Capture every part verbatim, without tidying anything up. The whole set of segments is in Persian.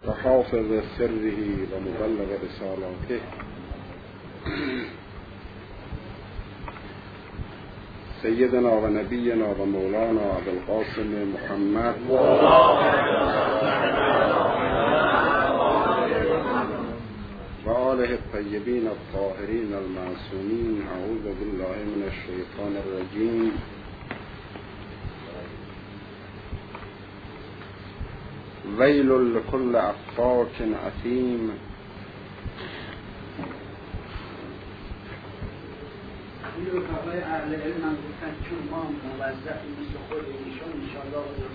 و حافظ سره و مبلغ رسالاته سیدنا و نبینا و مولانا ابوالقاسم محمد و آله الطیبین الطاهرین المعصومین. اعوذ بالله من الشیطان الرجیم. ویل لكل افاک اثیم. این رفقای اهل علم هم گفتن چون ما موظفی مثل خود ایشون انشاءالله و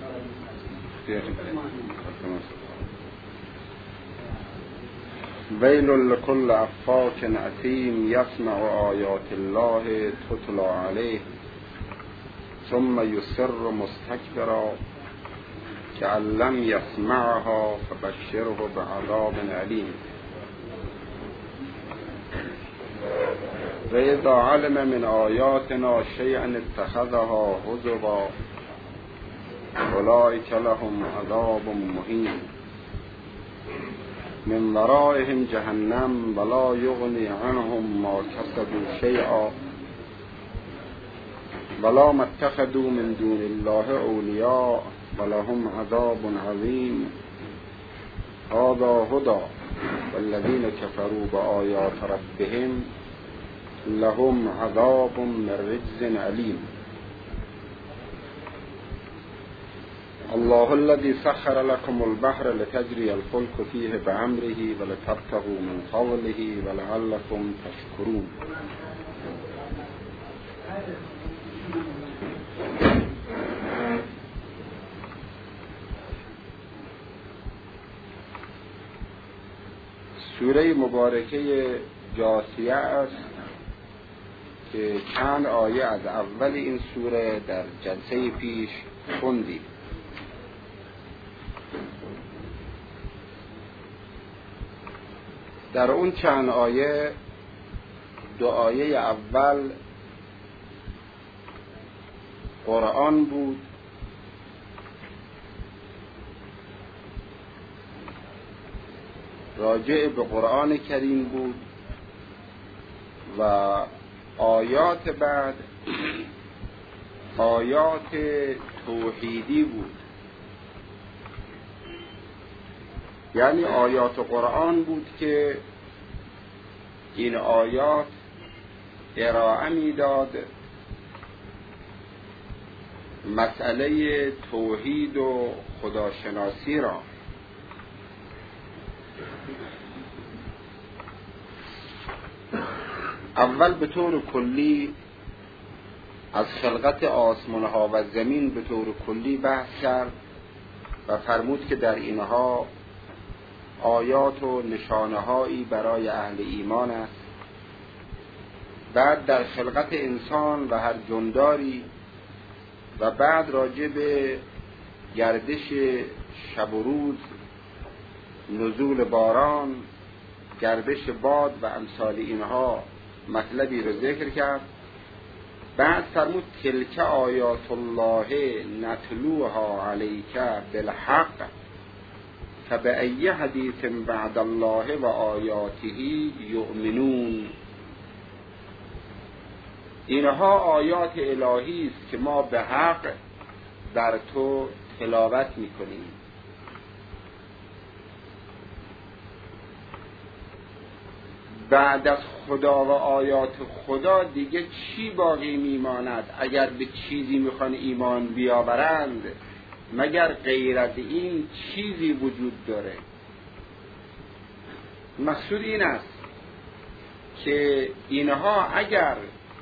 دو ویل لكل افاک اثیم یسمع آیات الله تتلی علیه ثم یصر مستکبرا کأن لم یسمعها فبشره بعذاب علیم. و اذا علم من آیاتنا شیئا اتخذها هزوا اولئک لهم عذاب مهین من ورائهم جهنم ولا یغنی عنهم ما کسبوا شیئا ولا ما اتخذوا من دون الله اولیاء ولهم عذاب عظیم. هذا هدی والذین کفروا بآیات ربهم لهم عذاب من رجز علیم. الله الذي سخر لكم البحر لتجري الفلك فيه بأمره ولتبتغوا من فضله ولعلكم تشكرون. سوره مبارکه جاثیه است که چند آیه از اول این سوره در جلسه پیش خوندیم. در اون چند آیه دو آیه اول قرآن بود راجع به قرآن کریم بود و آیات بعد آیات توحیدی بود، یعنی آیات قرآن بود که این آیات ارائه می‌داد مسئله توحید و خداشناسی را. اول به طور کلی از خلقت آسمان ها و زمین به طور کلی بحث کرد و فرمود که در اینها آیات و نشانه هایی برای اهل ایمان است. بعد در خلقت انسان و هر جنداری و بعد راجع به گردش شب و روز، نزول باران، گردش باد و امثال اینها مطلبی رو ذکر کرد. بعد فرمود تلک آیات الله نتلوها علیک بالحق فبأی حدیث بعد الله و آیاته یؤمنون. اینها آیات الهی است که ما به حق در تو تلاوت میکنیم. بعد از خدا و آیات خدا دیگه چی باقی میماند؟ اگر به چیزی میخوان ایمان بیاورند مگر غیر از این چیزی وجود داره؟ مقصود این است که اینها اگر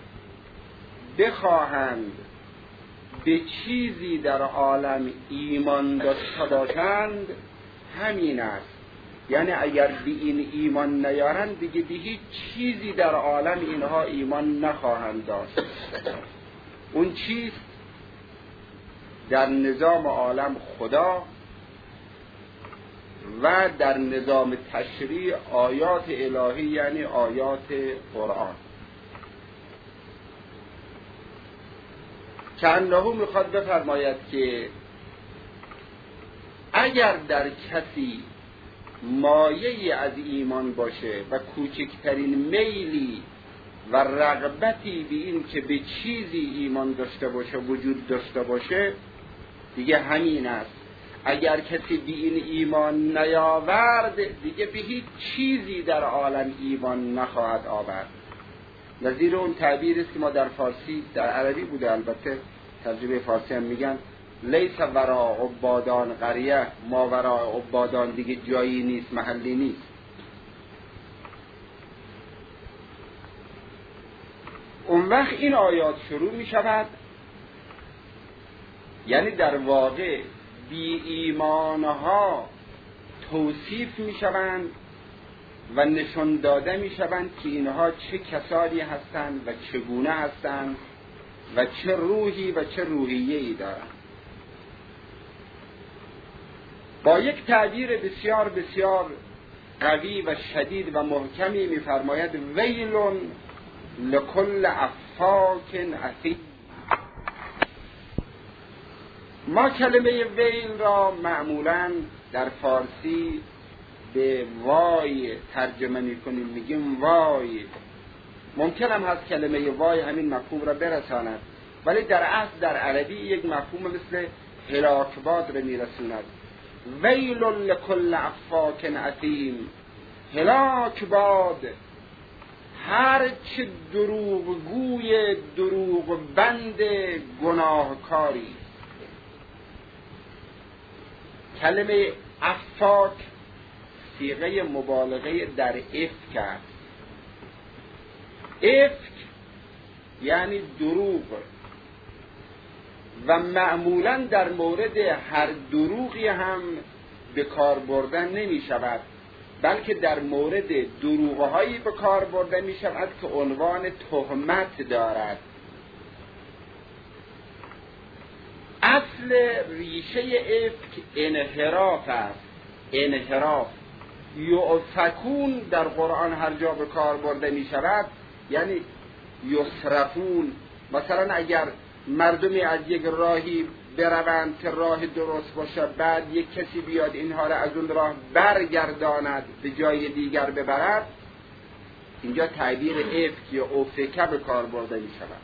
بخواهند به چیزی در عالم ایمان داشته باشند همین است. یعنی اگر به این ایمان نیارند دیگه به هیچ چیزی در عالم اینها ایمان نخواهند داشت. اون چیست؟ در نظام عالم خدا و در نظام تشریع آیات الهی، یعنی آیات قرآن. که انه میخواد بفرماید که اگر در کسی مایه‌ای از ایمان باشه و کوچکترین میلی و رغبتی به این که به چیزی ایمان داشته باشه وجود داشته باشه، دیگه همین است. اگر کسی به این ایمان نیاورد دیگه به هیچ چیزی در عالم ایمان نخواهد آورد. نظیر اون تعبیر است که ما در فارسی، در عربی بوده البته، ترجمه فارسی هم میگن لیس ورا عبادان قریه، ما ورا عبادان دیگه جایی نیست، محلی نیست. اون وقت این آیات شروع می شود، یعنی در واقع بی ایمانها توصیف می شوند و نشان داده می شوند که اینها چه کسانی هستند و چگونه هستند و چه روحی و چه روحیه‌ای دارند. با یک تعبیر بسیار بسیار قوی و شدید و محکمی می فرماید ویلون لکل افاک اثیم. ما کلمه ویل را معمولاً در فارسی به وای ترجمه میکنیم، میگیم وای. ممکن هم هست کلمه وای همین مفهوم را برساند، ولی در اصل در عربی یک مفهوم مثل هلاکباد را میرسوند. ویل لکل افاک اثیم، هلاکباد هر چه دروغگوی دروغ بند گناهکاری. کلمه افاک صیغه مبالغه در افک است. افک یعنی دروغ و معمولاً در مورد هر دروغی هم به کار بردن نمی شود، بلکه در مورد دروغهایی به کار برده می شود که عنوان تهمت دارد. اصل ریشه افک انحراف است. انحراف یؤفکون در قرآن هر جا به کار برده می شود یعنی یصرفون. مثلا اگر مردمی از یک راهی بروند که راه درست باشه، بعد یک کسی بیاد اینها را از اون راه برگرداند به جای دیگر ببرد، اینجا تعبیر افک یا افکه به کار برده می شود.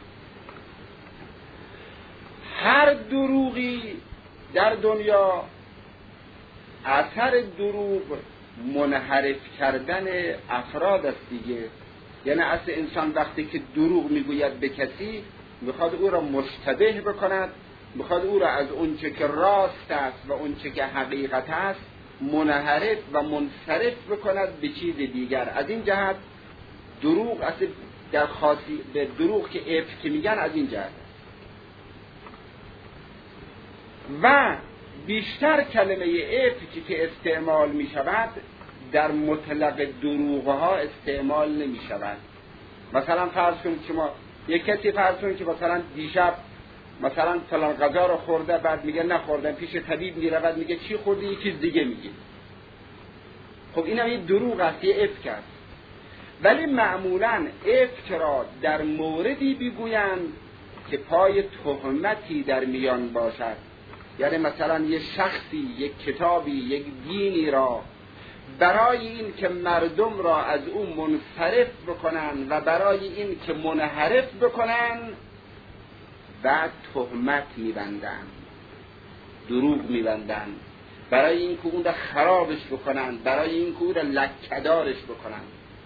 هر دروغی در دنیا اثر دروغ منحرف کردن افراد است دیگه. یعنی اصل انسان وقتی که دروغ میگوید به کسی، میخواد او را مشتبه بکند، میخواد او را از اونچه که راست است و اونچه که حقیقت است منحرف و منصرف بکند به چیز دیگر. از این جهت دروغ اصل در خاصی به دروغ که افک میگن از این جهت. و بیشتر کلمه افک که استعمال می شود در مطلق دروغها استعمال نمی شود. مثلا فرض کنید شما یک کسی فرض کنید که مثلا دیشب مثلا فلان غذا رو خورده، بعد میگه نخوردم، پیش طبیب میرود میگه چی خوردی، یه چیز دیگه میگه. خب این هم یه دروغ است، یه افک است. ولی معمولا افک را در موردی بگویند که پای تهمتی در میان باشد. یعنی مثلا یه شخصی، یک کتابی، یک دینی را برای این که مردم را از او منصرف بکنن و برای این که منحرف بکنن بعد تهمت میبندن، دروغ میبندن، برای این که اون را خرابش بکنن، برای این که اون را لکه‌دارش بکنن.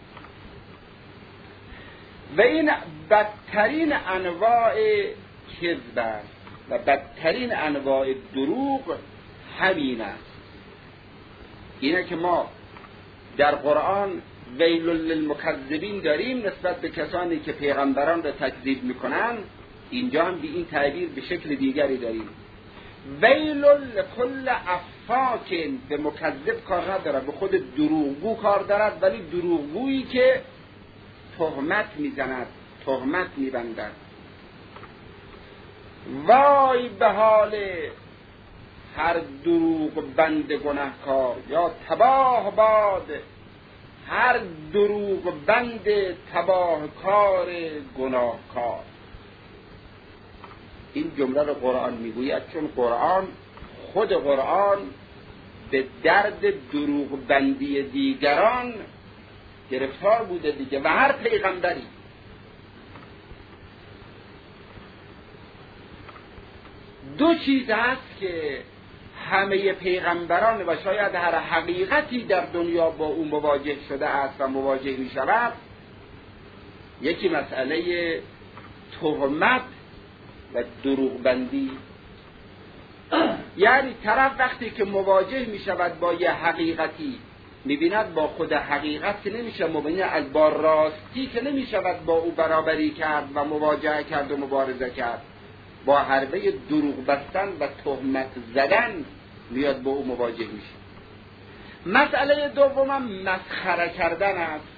و این بدترین انواع کذب است و بدترین انواع دروغ همین است. اینه که ما در قرآن ویل للمکذبین داریم نسبت به کسانی که پیغمبران را تکذیب میکنن، اینجا هم به این تعبیر به شکل دیگری داریم. ویل لکل افاک، به مکذب کار نداره، به خود دروغگو کار دارد، ولی دروغگویی که تهمت میزند، تهمت میبندد. وای به حال هر دروغ بند گناهکار، یا تباه باد هر دروغ بند تباهکار گناهکار. این جمله رو قرآن میگوید چون قرآن، خود قرآن به درد دروغ بندی دیگران گرفتار بوده دیگه و هر پیغمبری. دو چیز هست که همه پیغمبران و شاید هر حقیقتی در دنیا با اون مواجه شده است و مواجه می شود. یکی مسئله تهمت و دروغ بندی، یعنی طرف وقتی که مواجه می شود با یه حقیقتی می بیند با خود حقیقت که نمیشه مبینه، از با راستی که نمی شود با او برابری کرد و مواجهه کرد و مبارزه کرد، با حربه دروغ بستن و تهمت زدن میاد با او مواجه میشه. مسئله دومم مسخره کردن است.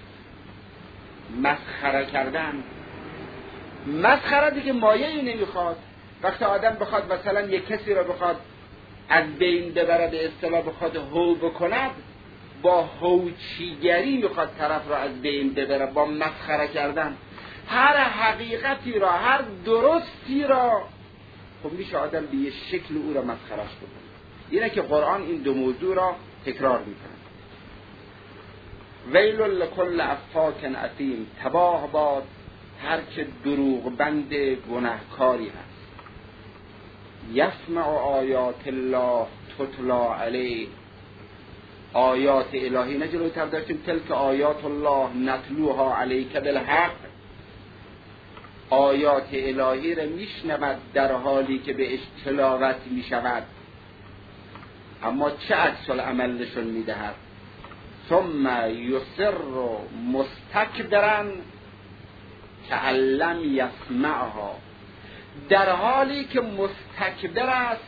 مسخره کردن مسخره دیگه مایه‌ای نمیخواد. وقتی آدم بخواد مثلا یک کسی رو بخواد از بین ببره، به اصطلاح بخواد هو بکند، با هوچیگری میخواد طرف رو از بین ببره، با مسخره کردن. هر حقیقتی را، هر درستی را خب میشه آدم به یه شکل او را مسخرش بکنه. اینه که قرآن این دو موضوع را تکرار میکنه. ویل لکل افاک اثیم، تباه باد هر که دروغ بند گناهکاری هست. یسمع آیات الله تتلا علیه، آیات الهی نه جلوتر داشتیم تلک آیات الله نتلوها علیک بالحق، آیات الهی را میشنود در حالی که بهش تلاوت میشود، اما چه عکس العمل نشون میدهد؟ ثم یصر مستکبرا کأن لم یسمعها، در حالی که مستکبر است،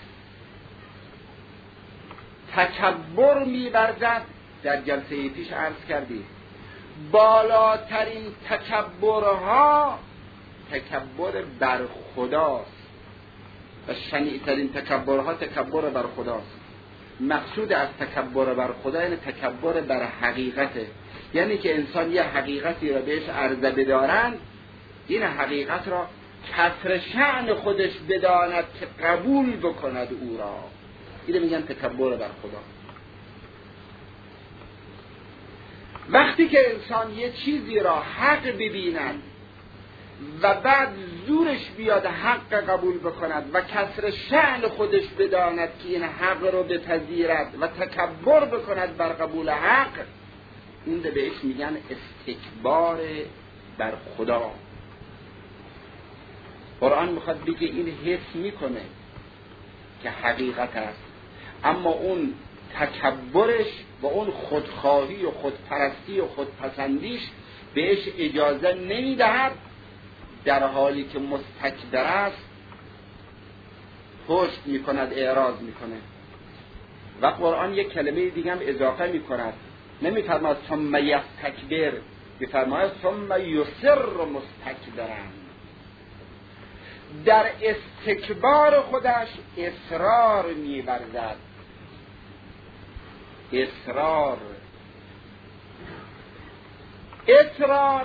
تکبر می‌ورزد. در جلسه پیش عرض کردیم بالاترین تکبرها تکبر بر خداست و شنیع‌ترین تکبرها تکبر بر خداست. مقصود از تکبر بر خدا یعنی تکبر بر حقیقته، یعنی که انسان یه حقیقتی را بهش عرضه بدارند، این حقیقت را کسر شأن خودش بداند که قبول بکند او را. اینو میگن تکبر بر خدا. وقتی که انسان یه چیزی را حق ببیند و بعد زورش بیاد حق قبول بکند و کسر شأن خودش بداند که این حق رو بپذیرد و تکبر بکند بر قبول حق، این ده بهش میگن استکبار بر خدا. قرآن میخواد بگه این حس میکنه که حقیقت است، اما اون تکبرش و اون خودخواهی و خودپرستی و خودپسندیش بهش اجازه نمیدهد، در حالی که مستکبر است پشت میکند، اعراض میکنه. و قرآن یک کلمه دیگه هم اضافه میکند، نمیفرماید ثم یستکبر، میفرماید ثم یصر مستکبرا. در استکبار خودش اصرار می‌ورزد. اصرار اصرار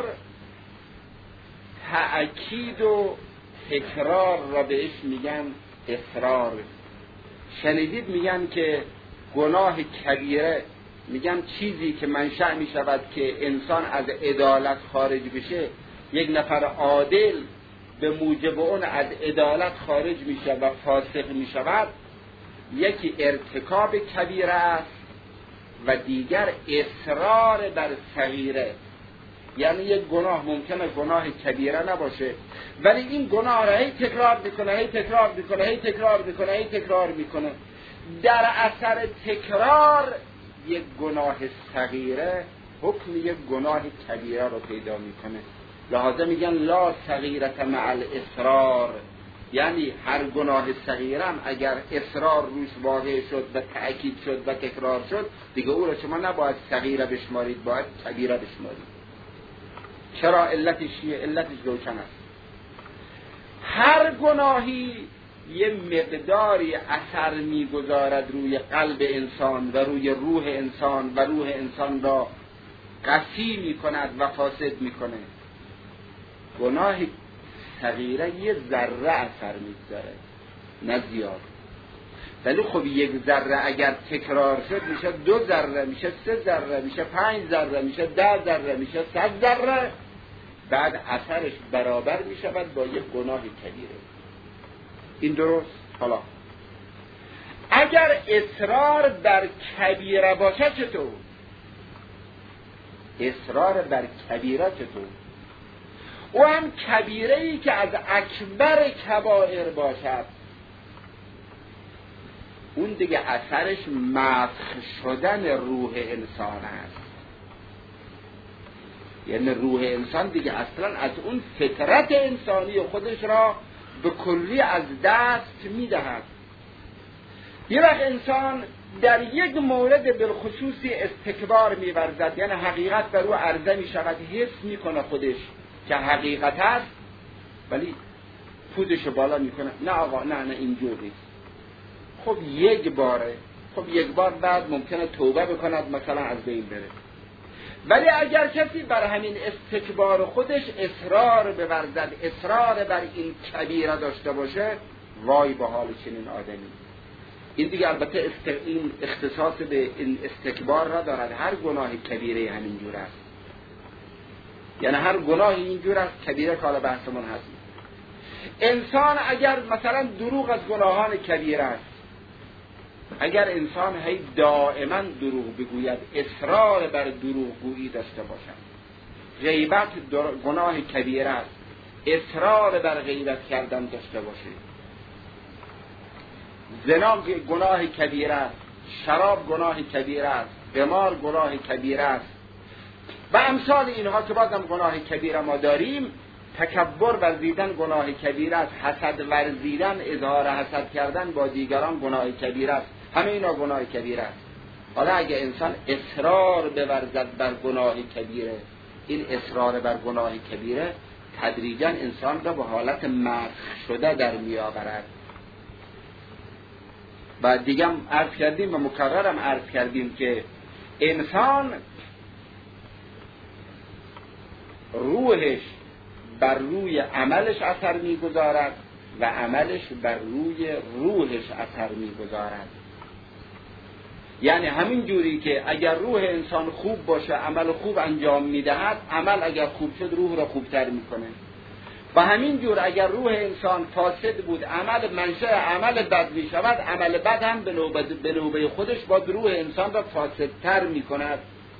تأکید و تکرار را بهش میگن اصرار. شنیدید میگن که گناه کبیره، میگن چیزی که منشأ میشود که انسان از عدالت خارج بشه، یک نفر عادل به موجب اون از عدالت خارج میشه و فاسق میشود، یکی ارتکاب کبیره است و دیگر اصرار بر صغیره. یعنی یک گناه ممکنه گناه کبیره نباشه، ولی این گناه را هی تکرار میکنه هی تکرار میکنه هی تکرار میکنه هی تکرار میکنه، در اثر تکرار یک گناه صغیره حکم یک گناه کبیره رو پیدا میکنه. لحاظا میگن لا صغیرة مع الاصرار، یعنی هر گناه صغیرم اگر اصرار روش واقع شد و تأکید شد و تکرار شد، دیگه او را شما نباید صغیره بشمارید، باید کبیره بشمارید. چرا؟ علتش چیه؟ علتش روشن است. هر گناهی یه مقداری اثر میگذارد روی قلب انسان و روی روح انسان و روح انسان را قسی میکند و فاسد میکنه. گناه صغیره یه ذره اثر میگذاره، نه زیاد. ولی خب یک ذره اگر تکرار شد میشه دو ذره، میشه سه ذره، میشه پنج ذره، میشه ده ذره، میشه صد ذره، بعد اثرش برابر میشود با یک گناه کبیره. این درست؟ حالا اگر اصرار بر کبیره باشه چطور؟ اصرار بر کبیره چطور؟ او هم کبیره ای که از اکبر کبائر باشد، اون دیگه اثرش مسخ شدن روح انسان است. یعنی روح انسان دیگه اصلا از اون فطرت انسانی خودش را به کلی از دست میدهد. یه وقت انسان در یک مورد بالخصوصی استکبار می‌ورزد، یعنی حقیقت بر او عرضه می‌شود، حس می‌کنه خودش که حقیقت است، ولی پوزش بالا می‌کنه نه آقا نه نه اینجور نیست. خب یک باره، خب یک بار بعد ممکنه توبه بکند مثلا از بین بره. ولی اگر کسی بر همین استکبار خودش اصرار بورزد، اصرار بر این کبیره داشته باشه، وای به حال چنین آدمی. این دیگه البته است... این اختصاص به این استکبار را دارد، هر گناه کبیره همینجور است. یعنی هر گناه اینجور است، کبیره کالا بحثمون هست. انسان اگر مثلا دروغ از گناهان کبیره است، اگر انسان هی دائما دروغ بگوید، اصرار بر دروغ گویی داشته باشد، غیبت گناه کبیره است، اصرار بر غیبت کردن داشته باشه، زنا گناه کبیره است، شراب گناه کبیره است، قمار گناه کبیره است و امثال اینها که بازم گناه کبیره ما داریم. تکبر ورزیدن گناه کبیره است، حسد ورزیدن، اظهار حسد کردن با دیگران گناه کبیره است، همه اینا گناه کبیره است. حالا اگه انسان اصرار بورزد بر گناه کبیره، این اصرار بر گناه کبیره تدریجا انسان را به حالت مسخ شده در میآورد. و دیگه عرض کردیم و مکررم عرض کردیم که انسان روحش بر روی عملش اثر میگذارد و عملش بر روی روحش اثر میگذارد. یعنی همین جوری که اگر روح انسان خوب باشه، عمل خوب انجام میدهد، عمل اگر خوب شد روح را خوبتر میکنه. و همین جور اگر روح انسان فاسد بود، عمل منشأ عمل بد می شود، عمل بد هم به نوبه, به نوبه خودش با روح انسان را فاسدتر می کند.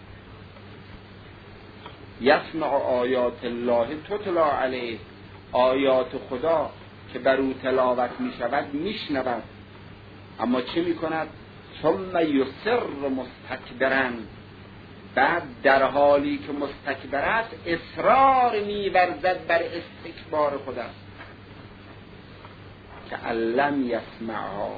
یسمع آیات الله تتلی علیه، آیات خدا که بر او تلاوت می شود می شنود، اما چه می کند؟ ثم یصر مستکبرا، بعد در حالی که مستکبر است اصرار می‌ورزد بر استکبار خود است که علم یسمعها،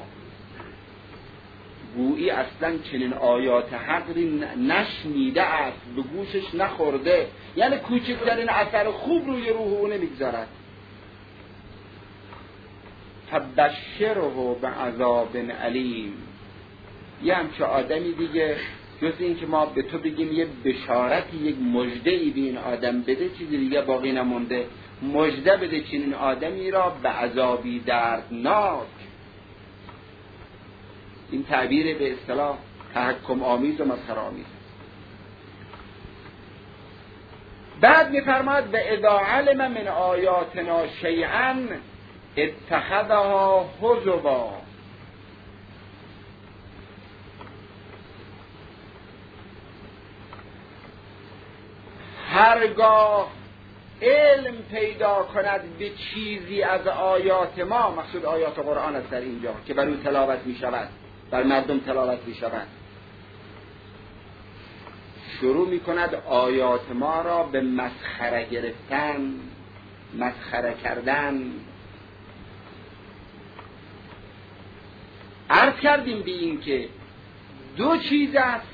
گویی اصلا چنین آیات حقی نشنیده است، به گوشش نخورده، یعنی کوچکترین اثر خوب روی روح او نمیگذارد. فبشره بعذاب علیم، یه همچه آدمی دیگه جز این که ما به تو بگیم یه بشارتی، یک مژده‌ای به این آدم بده، چیزی دیگه باقی نمونده، مژده بده چنین آدمی را به عذابی دردناک. این تعبیر به اصطلاح تحکم آمیز و مسخره آمیز. بعد می‌فرماید و اذا علم من آیاتنا شیئا اتخذها هزوا، هرگاه علم پیدا کند به چیزی از آیات ما، مقصود آیات قرآن است در اینجا که بر او تلاوت می شود، بر مردم تلاوت می شود، شروع می کند آیات ما را به مسخره گرفتن، مسخره کردن. عرض کردیم به این که دو چیز است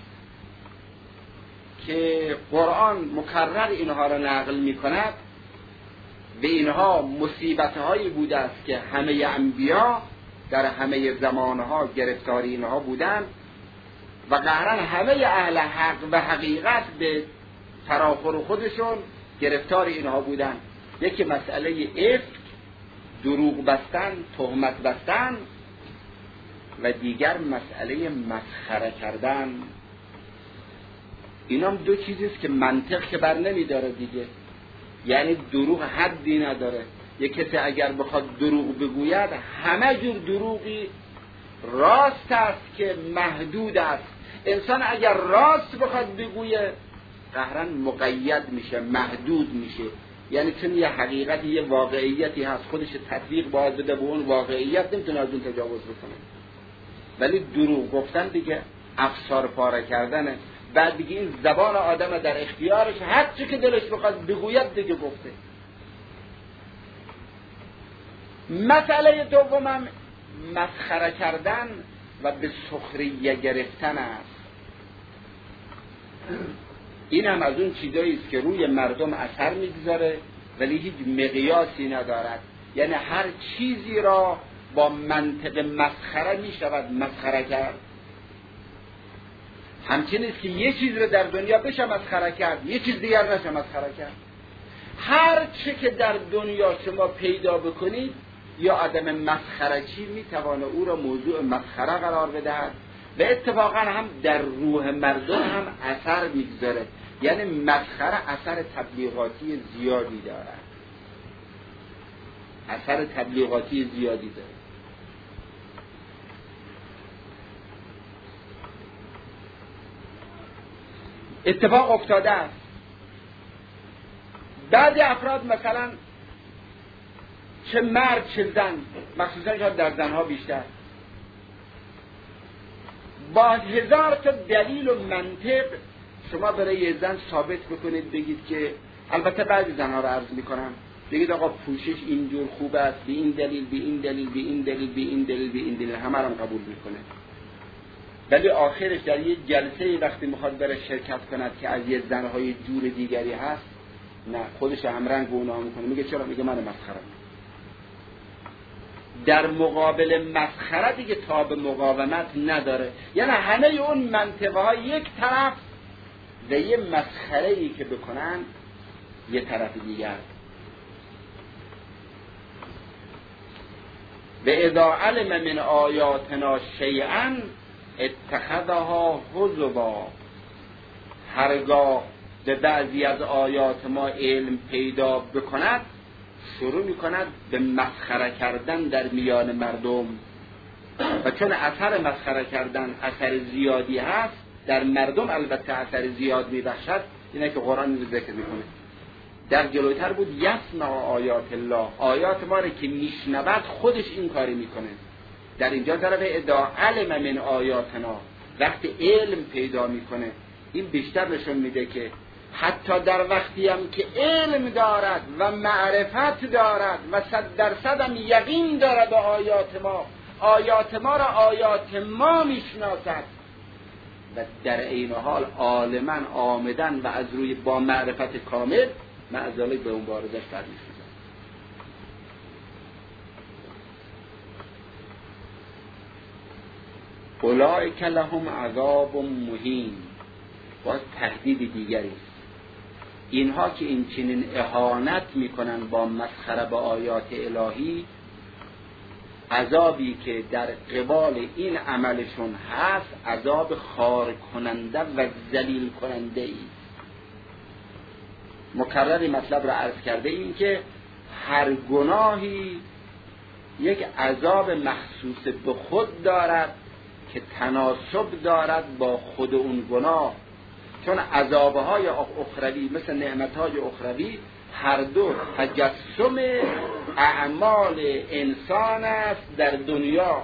که قرآن مکرر اینها را نقل می کند، به اینها مصیبت‌هایی بوده است که همه انبیا در همه زمانها گرفتاری اینها بودند و قهرن همه اهل حق و حقیقت به فراخور خودشون گرفتار اینها بودند. یکی مسئله افک، دروغ بستن، تهمت بستن، و دیگر مسئله مسخره کردن. اینام دو چیزیست که منطق که بر نمیداره دیگه، یعنی دروغ حدی نداره. یک کسی اگر بخواد دروغ بگوید همه جور دروغی راست است که محدود است. انسان اگر راست بخواد بگوید قهرن مقید میشه، محدود میشه، یعنی چون یه حقیقتی یه واقعیتی هست خودش تطبیق باید بده به اون واقعیت، نمیتونه از اون تجاوز بکنه. ولی دروغ گفتن دیگه افسار پاره کردنه. بعد دیگه این زبان آدم در اختیارش، هر چی که دلش بخواد بگوید دیگه گفته. مسئله دومم مسخره کردن و به سخریه گرفتن است. این هم از اون چیزایی است که روی مردم اثر میگذاره ولی هیچ مقیاسی ندارد. یعنی هر چیزی را با منطق مسخره می شود مسخره کرد. همچنین است که یه چیز رو در دنیا بشه مسخره کرد، یه چیز دیگر نشه مسخره کرد. هر چه که در دنیا شما پیدا بکنید یا آدم مسخره چی میتوانه او را موضوع مسخره قرار بدهد و اتفاقا هم در روح مردم هم اثر میگذاره. یعنی مسخره اثر تبلیغاتی زیادی دارد، اثر تبلیغاتی زیادی داره. اتفاق افتاده است بعضی افراد مثلا چه مرد چه زن، مخصوصا شاید در زنها بیشتر، با هزار تا دلیل و منطق شما برای یه زن ثابت بکنید، بگید که البته بعضی زنها رو عرض میکنم، بگید آقا پوشش اینجور خوب است به این دلیل به این دلیل به این دلیل به این دلیل به این دلیل، همه رو قبول میکنه. ولی آخرش در یه جلسه وقتی میخواد بره شرکت کند که از یه زنهای جور دیگری هست، نه خودش همرنگ و اونا میکنه، میگه چرا؟ میگه من مسخره. در مقابل مسخره دیگه تاب مقاومت نداره. یعنی همه اون منطقه ها یک طرف و یه مسخره ای که بکنن یه طرف دیگر. و اذا علم من آیاتنا شیئا اتخذها هزوا، هرگاه به بعضی از آیات ما علم پیدا بکند شروع میکند به مسخره کردن در میان مردم. و چون اثر مسخره کردن اثر زیادی هست در مردم، البته اثر زیاد میبخشد، اینه که قرآن رو ذکر میکنه. در جلوتر بود یسمع آیات الله، آیات ما رو که میشنود خودش این کاری میکنه. در اینجا طرف اذا علم من آیاتنا، وقتی علم پیدا میکنه، این بیشتر نشون میده که حتی در وقتی هم که علم دارد و معرفت دارد و صد درصد هم یقین دارد به آیات ما، آیات ما را آیات ما میشناسد و در این حال عالما آمدن و از روی با معرفت کامل معذاله به اون باردش فرمی شده. اولئک لهم عذاب مهین، باز تهدید دیگری است. اینها که این چنین اهانت میکنن با مسخره به آیات الهی، عذابی که در قبال این عملشون هست عذاب خار کننده و ذلیل کننده است. مکرر مطلب را عرض کرده این که هر گناهی یک عذاب مخصوص به خود دارد که تناسب دارد با خود اون گناه، چون عذابهای اخروی مثل نعمتهای اخروی هر دو تجسم اعمال انسان است در دنیا.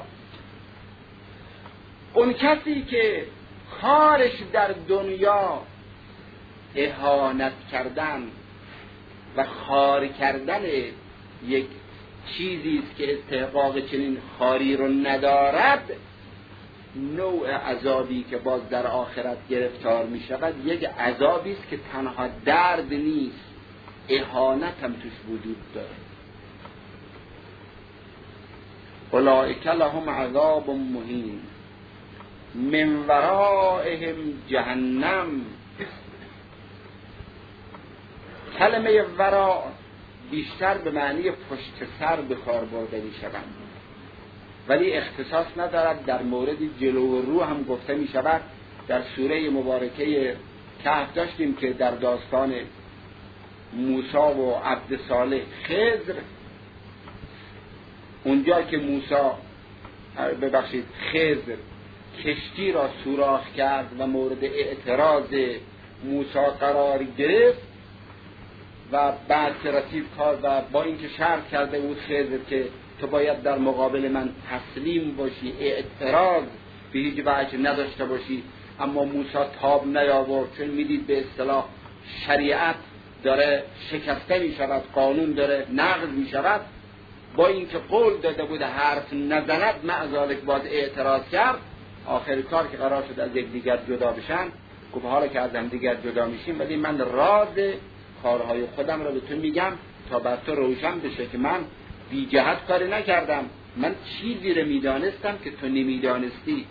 اون کسی که کارش در دنیا اهانت کردن و خار کردن یک چیزی است که استحقاق چنین خاری رو ندارد، نوع عذابی که باز در آخرت گرفتار می شود یک عذابی است که تنها درد نیست، اهانت هم توش وجود داره. اولئک لهم عذاب مهین من ورائهم جهنم. کلمه ورا بیشتر به معنی پشت سر به کار برده می شود. ولی اختصاص ندارد. در مورد جلو و رو هم گفته می شود. در سوره مبارکه کهف داشتیم که در داستان موسی و عبد صالح خضر، اونجا که موسی ببخشید خضر کشتی را سوراخ کرد و مورد اعتراض موسی قرار گرفت و بعد که رسید کار و با اینکه شرط کرده بود خضر که تو باید در مقابل من تسلیم باشی، اعتراض به هیچ وجه نداشته باشی، اما موسی تاب نیاورد، چون میدید به اصطلاح شریعت داره شکسته می شود، قانون داره نقض می شود. با اینکه قول داده بود حرف نزند، مع ذلک باز اعتراض کرد. آخر کار که قرار شد از یک دیگر جدا بشن، گفت حالا که از هم دیگر جدا میشیم ولی من راز کارهای خودم را به تو میگم تا بر تو روشن بشه که من بی جهت کاری نکردم، من چیزی را میدانستم که تو نمیدانستی.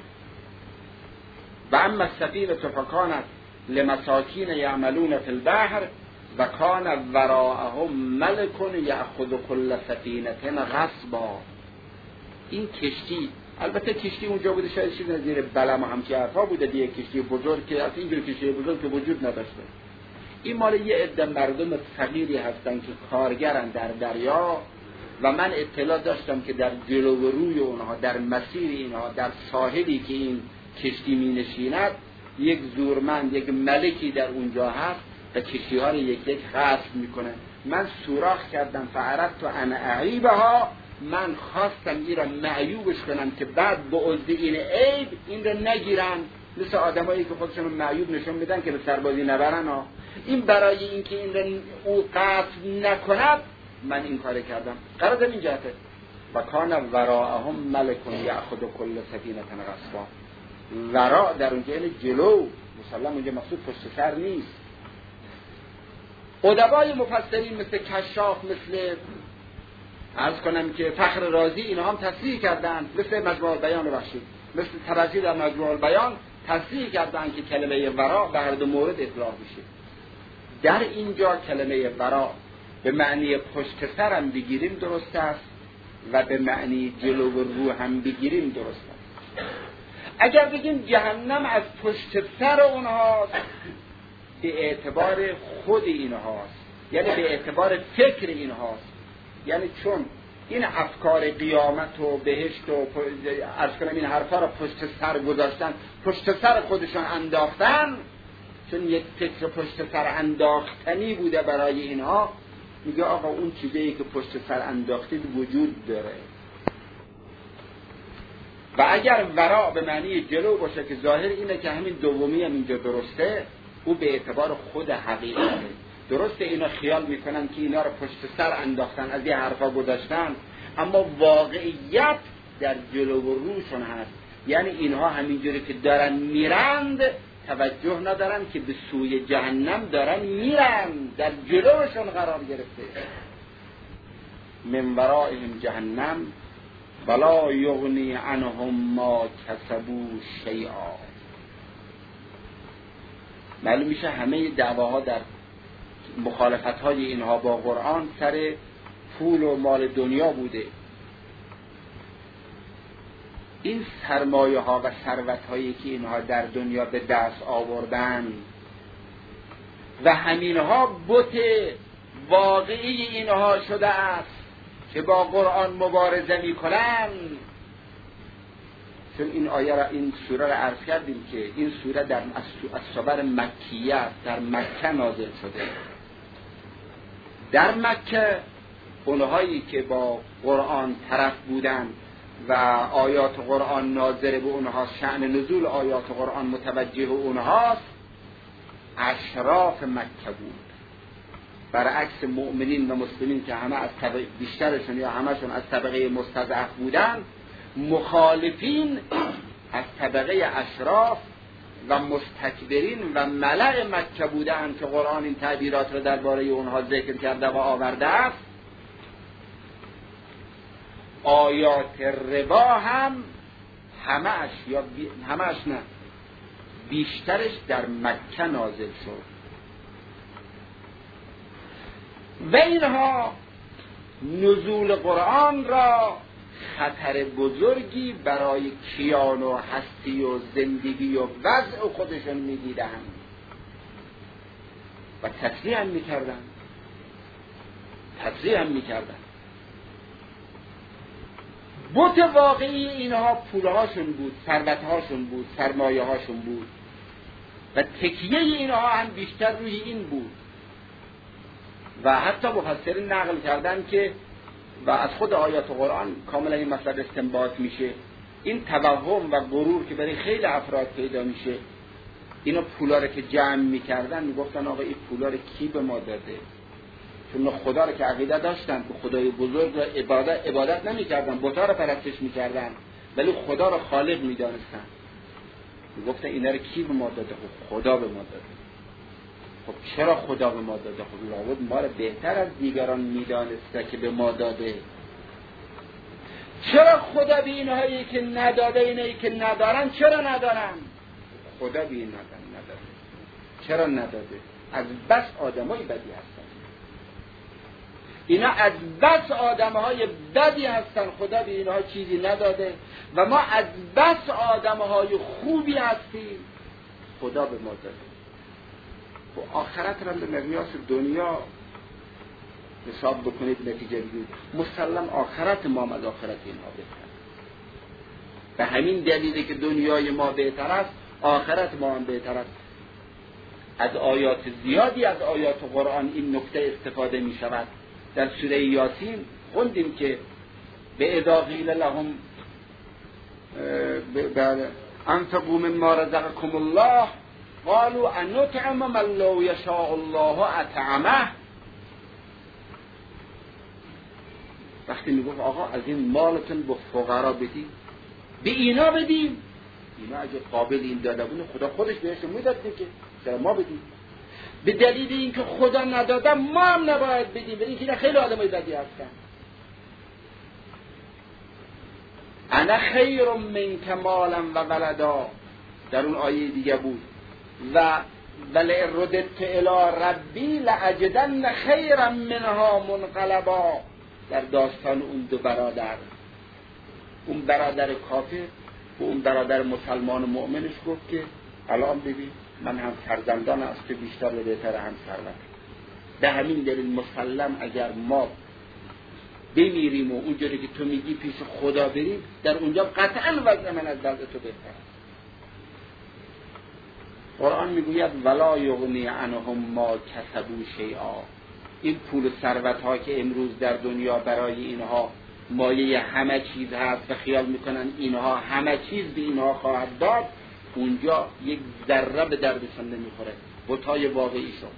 و اما السفینه فکانت لمساکین یعملون فی البحر و کان وراءهم ملک یأخذ کل سفینه غصبا. این کشتی، البته کشتی اونجا بوده شاید چیز نظیر بلم و همچی حرفا بوده دیگه، کشتی بزرگ که اصلا اینجور کشتی بزرگ که وجود نداشته. این مال یه عده مردم فقیری هستن که کارگرن در دریا و من اطلاع داشتم که در جلو و روی اونها، در مسیر اینها، در ساحلی که این کشتی می نشیند یک زورمند، یک ملکی در اونجا هست و کشتی ها رو یک یک غصب میکنه. من سوراخ کردم فعرضت ان اعیبها، من خواستم این را معیوبش کنم که بعد به عضو این عیب این را نگیرن، مثل آدمایی که خودشون معیوب نشون میدن که به سربازی نبرن ها. این برای اینکه این را او قصد نکند من این کار کردم. قرار در این جهته و کان وراءهم ملک یأخذ کل سفینه غصبا. وراء در اونجا یعنی جلو، مسلم اونجا مقصود پشت سر نیست. ادبای مفسرین مثل کشاف، مثل عرض کنم که فخر رازی، اینها هم تصریح کردند، مثل مجموع البیان بخشید، مثل طبرسی در مجموع البیان تصریح کردند که کلمه وراء به هر دو مورد اطلاق میشه. در اینجا کلمه وراء به معنی پشت سر هم بگیریم درست است و به معنی جلو و رو هم بگیریم درست است. اگر بگیم جهنم از پشت سر اونهاست به اعتبار خود اینهاست، یعنی به اعتبار فکر اینهاست، یعنی چون این افکار قیامت و بهشت و عرض کنم این حرفا را پشت سر گذاشتن، پشت سر خودشان انداختن، چون یک فکر پشت سر انداختنی بوده برای اینها، میگه آقا اون چیزی که پشت سر انداختید وجود داره. و اگر ورا به معنی جلو باشه که ظاهر اینه که همین دومی هم اینجا درسته، او به اعتبار خود حقیقته. درسته اینا خیال میکنن که اینا رو پشت سر انداختن، از یه حرفا گذاشتن، اما واقعیت در جلو و روشون هست. یعنی اینها همینجوری که دارن میرند توجه ندارن که به سوی جهنم دارن میرن، در جلوشون قرار گرفته. من ورائهم جهنم ولا یغنی عنهم ما کسبوا شیئا. معلوم میشه همه دعواها در مخالفت‌های اینها با قرآن سر پول و مال دنیا بوده. این سرمایه ها و ثروت هایی که اینها در دنیا به دست آوردن و همینها بت واقعی اینها شده است که با قرآن مبارزه می کنن. چون این آیه را، این سوره را عرض کردیم که این سوره در الصور مکیه در مکه نازل شده. در مکه اونهایی که با قرآن طرف بودن و آیات قرآن ناظر به اونها، شأن نزول آیات قرآن متوجه اونهاست، اشراف مکه بود. برعکس مؤمنین و مسلمین که همه از طبقه بیشترشون یا همشون از طبقه مستضعف بودن، مخالفین از طبقه اشراف و مستکبرین و ملأ مکه بودند که قرآن این تعبیرات را درباره اونها ذکر کرده و آورده است. آیات ربا هم همش یا بی... همش نه بیشترش در مکه نازل شد و اینها نزول قرآن را خطر بزرگی برای کیان و هستی و زندگی و وضع خودشون میدیدن و تصریح هم میکردن تصریح هم میکردن بت واقعی اینها پولهاشون بود، ثروتهاشون بود، سرمایه هاشون بود و تکیه اینها هم بیشتر روی این بود. و حتی مفسرین نقل کردن که و از خود آیات قرآن کاملا این مطلب استنباط میشه، این توهم و غرور که برای خیلی افراد پیدا میشه، اینا پولا رو که جمع میکردن میگفتن آقا این پولا رو کی به ما داده؟ چون خدا رو که عقیده داشتن که خدای بزرگ رو عبادت عبادت نمیکردن، بت‌ها رو پرستش میکردن، ولی خدا رو خالق میدانستن. میگفتن اینا رو کی به ما داده؟ خب خدا به ما داده. خب چرا خدا به ما داده؟ خب لابد ما رو بهتر از دیگران میدانسته که به ما داده. چرا خدا به اینهایی که نداده، اینهایی که ندارن چرا ندارن؟ خدا به این نداده. چرا نداده؟ از بس آدمای بدی هستن. اینا از بس آدمهای بدی هستن، خدا به اینها چیزی نداده و ما از بس آدمهای خوبی هستیم، خدا به ما داده. و آخرت را به مقیاس دنیا حساب بکنید نتیجه بگیرید، مسلم آخرت ما از آخرت اینها بهتر. به همین دلیلی که دنیای ما بهتر است، آخرت ما هم بهتر است. از آیات زیادی از آیات قرآن این نکته استفاده می شود. در سوره یاسین خوندیم که به اذا قیل لهم انفقوا مما رزقکم الله قالوا انطعم من لو یشاء الله اطعمه. وقتی میگفت آقا از این مالتون به فقرا بدیم، به اینا بدیم، اینا اگه قابل این داده بود خدا خودش بهشون میداد دیگه، چرا ما بدیم؟ به دلیل اینکه خدا نداده ما هم نباید بدیم، برای اینکه خیلی آدمای بدی هستن. انا خیر منک مالا و ولدا در اون آیه دیگه بود و ولی رددت الی ربی لاجدن خیرا منها منقلبا. در داستان اون دو برادر، اون برادر کافر و اون برادر مسلمان و مؤمنش گفت که الان ببین من هم فرزندان از تو بیشتر و بهتر هم ثروت. به همین دلیل مسلم اگر ما بمیریم و اونجوری که تو میگی پیش خدا بریم، در اونجا قطعا وضع من از وضع تو بهتر. قرآن میگوید ولا یغنی عنهم ما کسبوا شیئا. این پول و ثروت ها که امروز در دنیا برای اینها مایه همه چیز هست و خیال میکنن اینها همه چیز به اینها خواهد داد، اونجا یک ذره به دردشون نمیخوره. بتای واقعیشون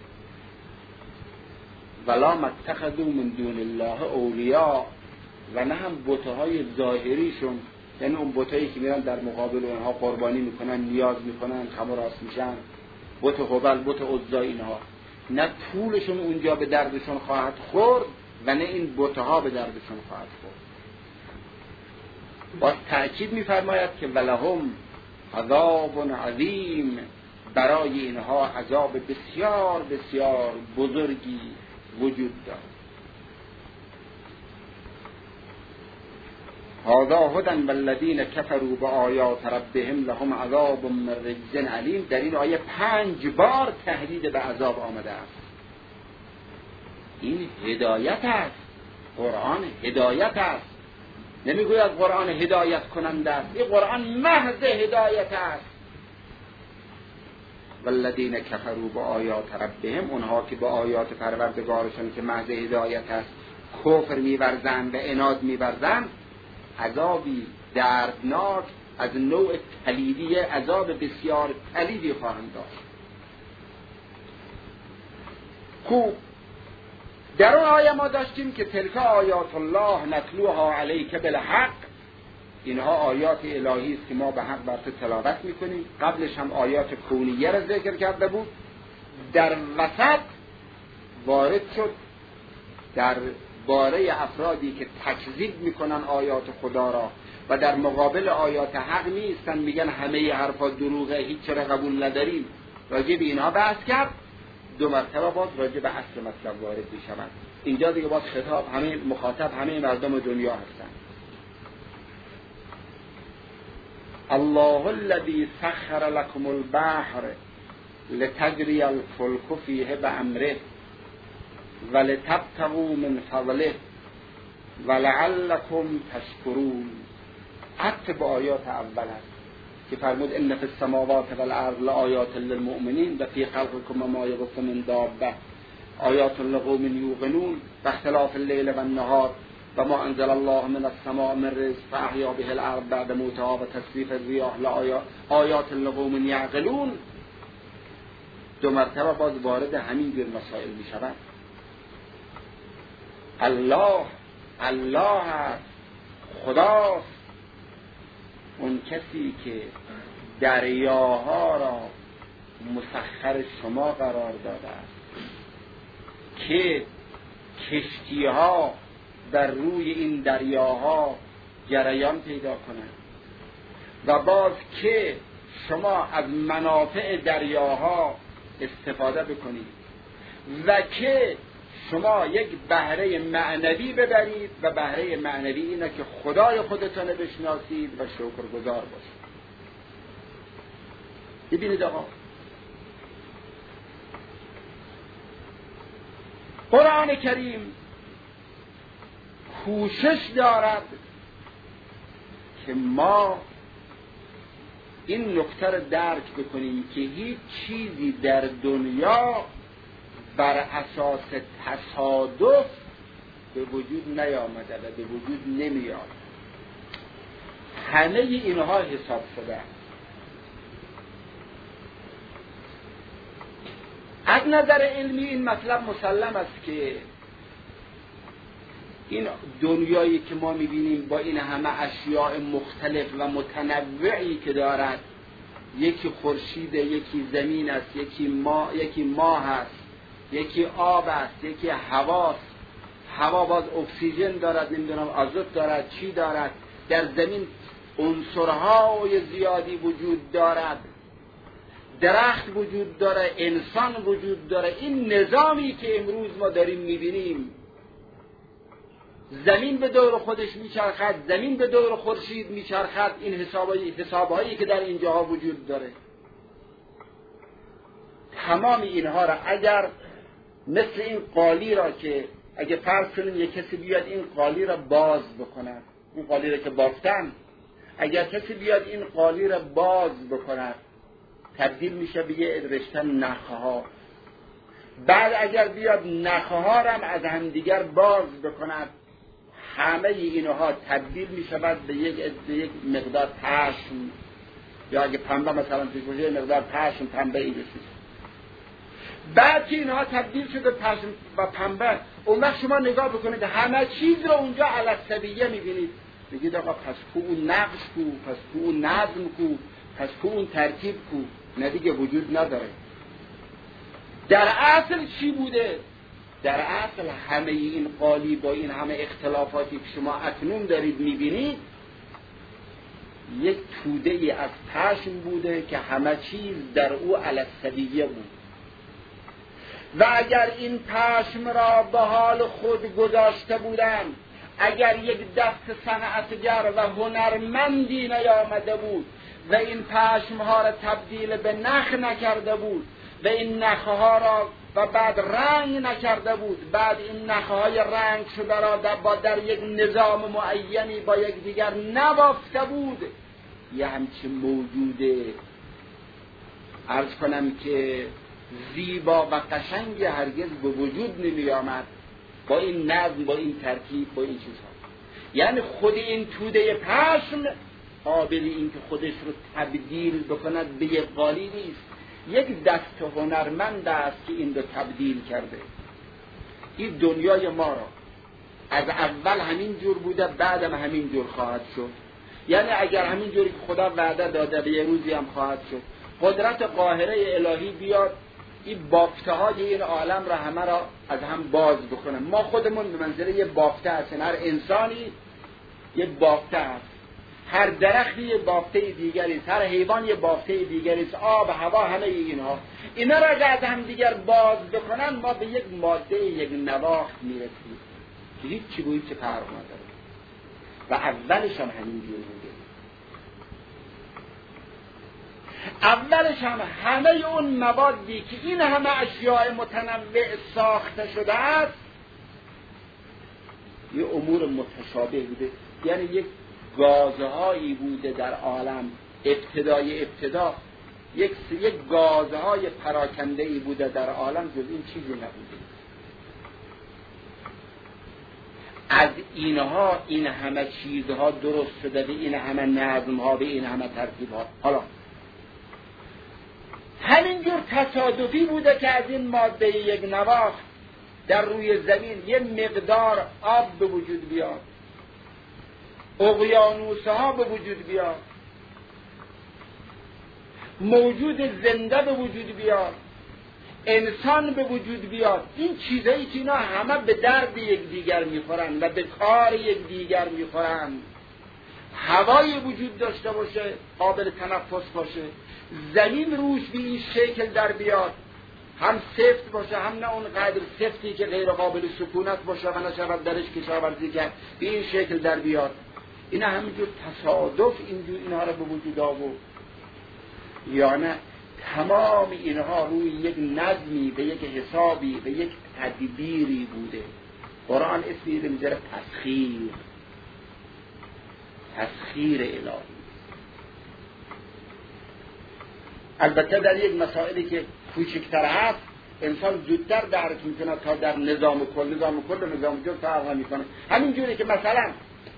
ولا متخذوا من دون الله اولیاء، و نه هم بتهای ظاهریشون، یعنی اون بتایی که میرن در مقابل اونها قربانی میکنن، نیاز میکنن، خم و راست میشن، بت هبل، بت عزا، اینها نه پولشون اونجا به دردشون خواهد خورد و نه این بتها به دردشون خواهد خورد. باز تأکید میفرماید که ولهم عذاب عظیم، برای اینها عذاب بسیار بسیار بزرگی وجود دارد. هذا هدی والذین کفروا بآیات ربهم لهم عذاب من رجز علیم. در این آیه پنج بار تهدید به عذاب آمده است. این هدایت است، قرآن هدایت است. نمیگوید قرآن هدایت کننده است، این قرآن محض هدایت است. والذین کفروا بآیات ربهم، اونها که با آیات پروردگارشون که محض هدایت است کفر می‌ورزند و عناد می‌ورزند، عذابی دردناک از نوع پلیدی، عذاب بسیار پلیدی خواهند داشت. خوب، در اون آیه ما داشتیم که تلک آیات الله نتلوها علیک بالحق، اینها آیات الهی است که ما به حق بر تو تلاوت میکنیم. قبلش هم آیات کونیه را ذکر کرده بود. در وسط وارد شد در باره افرادی که تکذیب میکنن آیات خدا را و در مقابل آیات حق نیستن، میگن همه حرفا دروغه، هیچ چرا قبول نداریم. راجع به اینها بحث کرد. دو مرتبه باز راجع به اصل مطلب وارد میشوند. اینجا دیگه باز خطاب همه مخاطب همه مردم دنیا هستند. الله الذی سخر لكم البحر لتجری الفلک فیه بامره ولتبتغوا من فضله ولعلکم تشکرون. عطف به آیات اول است که فرمود ان فی السماوات والارض لآیات للمؤمنین و فی خلقکم وما یبث من دابه آیات لقوم یوقنون و اختلاف اللیل و النهار و ما انزل الله من السماء من رزق فاحیا به الارض بعد موتها و تصریف الریاح لآیات لقوم یعقلون. دو مرتبه باز وارد همین گیر مسائل می شود. الله الله است، خداست اون کسی که دریاها را مسخر شما قرار داده است که کشتیها در روی این دریاها جریان پیدا کنند و باز که شما از منافع دریاها استفاده بکنید و که شما یک بهره معنوی ببرید و بهره معنوی اینه که خدای خودتان بشناسید و شکرگزار باشید. ببینید آقا، قرآن کریم کوشش دارد که ما این نکته رو درک بکنیم که هیچ چیزی در دنیا بر اساس تصادف به وجود نیامده و به وجود نمیاد. همه اینها حساب شده است. از نظر علمی این مطلب مسلم است که این دنیایی که ما میبینیم با این همه اشیاء مختلف و متنوعی که دارد، یکی خورشید، یکی زمین است، یکی ما یکی ماه است، یکی آب است، یکی هواست. هوا باز اکسیژن دارد، نمیدونم آزوت دارد، چی دارد. در زمین عنصرهای زیادی وجود دارد، درخت وجود داره، انسان وجود داره. این نظامی که امروز ما داریم میبینیم، زمین به دور خودش میچرخد، زمین به دور خورشید میچرخد، این حسابایی حسابایی که در اینجاها وجود داره، تمام اینها را اگر مثل این قالی را که اگه فرض کنیم یک کسی بیاد این قالی را باز بکند، این قالی را که بافتن، اگر کسی بیاد این قالی را باز بکند تبدیل میشه به یه رشته نخه ها. بعد اگر بیاد نخه ها را هم از همدیگر باز بکند، همه اینها تبدیل میشود به یک به یک مقدار پشم، یا اگه پنبه مثلا توش باشه مقدار پشم پنبه این رسید. بعد که اینها تبدیل شده پشم و پنبه، اون وقت شما نگاه بکنید همه چیز رو اونجا علسبیه میبینید، میگید آقا پس کو اون نقش کو، پس کو اون نظم کو، پس کو اون ترتیب کو؟ نه دیگه، وجود نداره. در اصل چی بوده؟ در اصل همه این قالی با این همه اختلافاتی که شما اکنون دارید میبینید یک توده ای از پشم بوده که همه چیز در او علسبیه بود. و اگر این پشم را به حال خود گذاشته بودند، اگر یک دست صنعتگر و هنرمندی نیامده بود و این پشم ها را تبدیل به نخ نکرده بود و این نخه ها را و بعد رنگ نکرده بود، بعد این نخه های رنگ شده را در با در یک نظام معینی با یک دیگر نبافته بود، یه همچین موجوده عرض کنم که زیبا و قشنگ هرگز به وجود نمی آمد با این نظم، با این ترتیب، با این چیزها. یعنی خود این توده پشم قابل این که خودش رو تبدیل بکند به یک قالی نیست، یک دست هنرمند است که این رو تبدیل کرده. این دنیای ما را از اول همین جور بوده، بعدم همین جور خواهد شد. یعنی اگر همین جوری که خدا وعده داده به یه روزی هم خواهد شد، قدرت قاهره الهی بیاد این بافته های این عالم را همه را از هم باز بکنه، ما خودمون به منزله یه بافته هستیم. هر انسانی یک بافته هست، هر درختی یه بافته دیگری است، هر حیوان یه بافته دیگری است، آب، هوا، همه اینها. اینا را اگر از هم دیگر باز بکنن ما به یک ماده، یک نواخت میرسیم که هیچ چی هیچ فرق نداره و اولش هم همین جور بوده. اولش هم همه اون موادی که این همه اشیاء متنوع ساخته شده است یه امور متشابه بوده، یعنی یک گازهایی بوده در عالم، ابتدای ابتدا یک یک گازهای پراکنده‌ای بوده در عالم، جز این چیزی نبوده. از اینها این همه چیزها درست شده، به این همه نظمها، به این همه ترتیبها. حالا همینجور تصادفی بوده که از این ماده یک نواخت در روی زمین یه مقدار آب به وجود بیاد، اقیانوس‌ها به وجود بیاد، موجود زنده به وجود بیاد، انسان به وجود بیاد. این چیزایی که اینا همه به درد یک دیگر میخورن و به کار یک دیگر میخورن. هوای وجود داشته باشه، قابل تنفس باشه، زمین روش به این شکل در بیاد، هم سفت باشه، هم نه اون قدر سفتی که غیر قابل سکونت باشه و نشود درش کشاورزی کرد، به این شکل در بیاد. اینا همینجور تصادف اینجور اینها را به وجود آورد، یا نه تمام اینها روی یک نظمی، به یک حسابی، به یک تدبیری بوده. قرآن اسمی رو میذاره تسخیر، تسخیر الهی. البته در یک مسائلی که کوچکتر هست انسان زودتر درک میکنه تا در نظام کل. نظام کل و نظام جز فرق میکنه. همین جوری که مثلا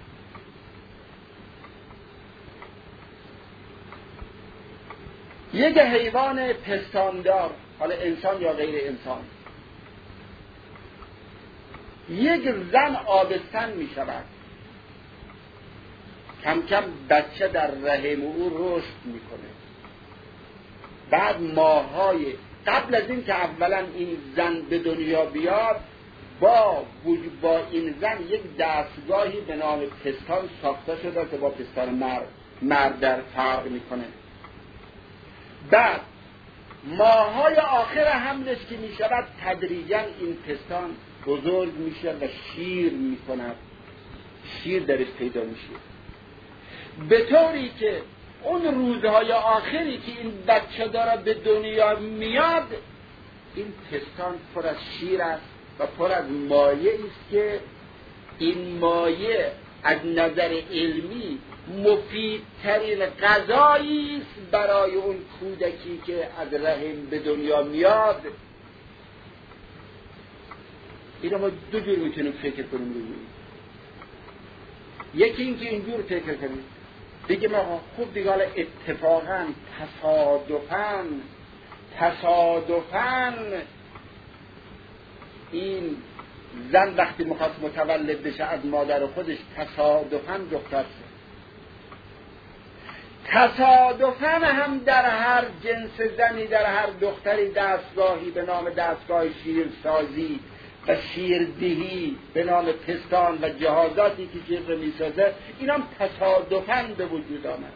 یک حیوان پستاندار، حالا انسان یا غیر انسان، یک زن آبستن می شود، کم کم بچه در رحم او رشد می کنه. بعد ماهای قبل از این که اولا این زن به دنیا بیاد، با با این زن یک دستگاهی به نام پستان ساخته شده که با پستان مرد مرد در فرق می کنه. بعد ماهای آخر حملش که می شود تدریجا این پستان بزرگ میشه و شیر می کند، شیر درش پیدا میشه، به طوری که اون روزهای آخری که این بچه داره به دنیا میاد، این پستان پر از شیر است و پر از مایه است که این مایه از نظر علمی مفیدترین غذایی است برای اون کودکی که از رحم به دنیا میاد. اینا ما دو جور میتونیم فکر کنیم روی این. یکی این که اینجور فکر کنیم دیگه ما خوب دیگه حالا اتفاقا تصادفاً تصادفاً این زن وقتی میخواست متولد بشه از مادر خودش تصادفاً دختر شد. تصادفاً هم در هر جنس زنی، در هر دختری دستگاهی به نام دستگاه شیرسازی و شیردهی به نام پستان و جهازاتی که شیر رو میسازه، این هم تصادفاً به وجود آمد.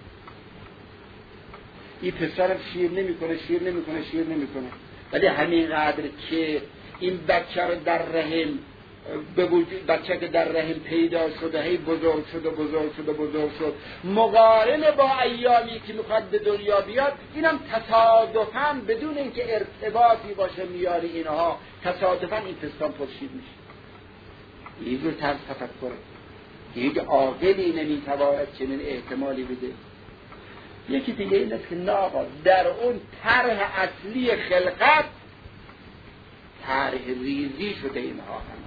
این پستان شیر نمیکنه شیر نمیکنه شیر نمیکنه ولی همینقدر که این بچه رو در رحم به وجود، بچه که در رحم پیدا شده، هی بزرگ شده بزرگ شده بزرگ شد، مقارن با ایامی که میخواد به دنیا بیاد، اینم تصادفاً بدون اینکه ارتباطی باشه میاره اینها، تصادفاً این پستان پرشید میشه. یه جور طرز تفکره که هیچ عاقلی نمیتواند چنین احتمالی بده. یکی دیگه این است که ناقا در اون طرح اصلی خلقت طرح ریزی شده اینها هم،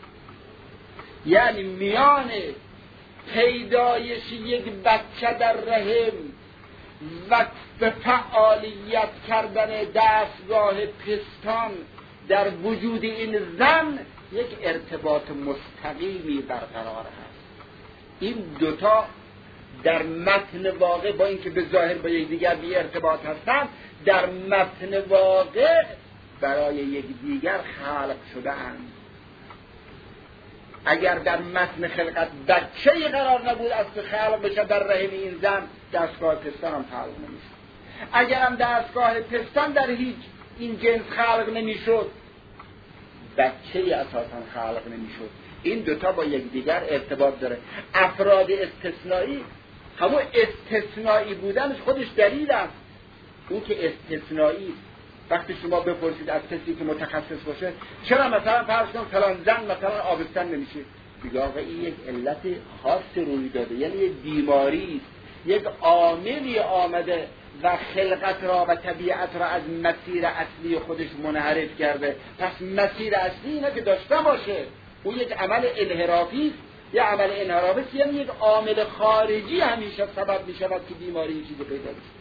یعنی میان پیدایش یک بچه در رحم و به فعالیت کردن دستگاه پستان در وجود این زن یک ارتباط مستقیمی برقرار هست. این دوتا در متن واقع با اینکه به ظاهر با یکدیگر بی ارتباط هستند، در متن واقع برای یک دیگر خلق شده اند. اگر در متن خلقت بچه‌ای قرار نبود از که خلق بشه در رحم این زن، دستگاه پستان هم خلق نمیشه. اگر هم دستگاه پستان در هیچ این جنس خلق نمیشد، بچه‌ای اساسا خلق نمیشد. این دوتا با یکدیگر ارتباط داره. افراد استثنایی، همون استثنایی بودنش خودش دلیل است اون که استثنایی. وقتی شما بپرسید از کسی که متخصص باشه چرا مثلا فرض کن فلان زن مثلا آبستن نمیشه، میگه آقا این یک علت خاص روی داده، یعنی یک بیماری است، یک عاملی آمده و خلقت را و طبیعت را از مسیر اصلی خودش منحرف کرده. پس مسیر اصلی اینه که داشته باشه، اون یک عمل انحرافی است. یه عمل انحرافی است یعنی یک عامل خارجی همیشه سبب می شود که بیماری این چیزی پیدا بشه.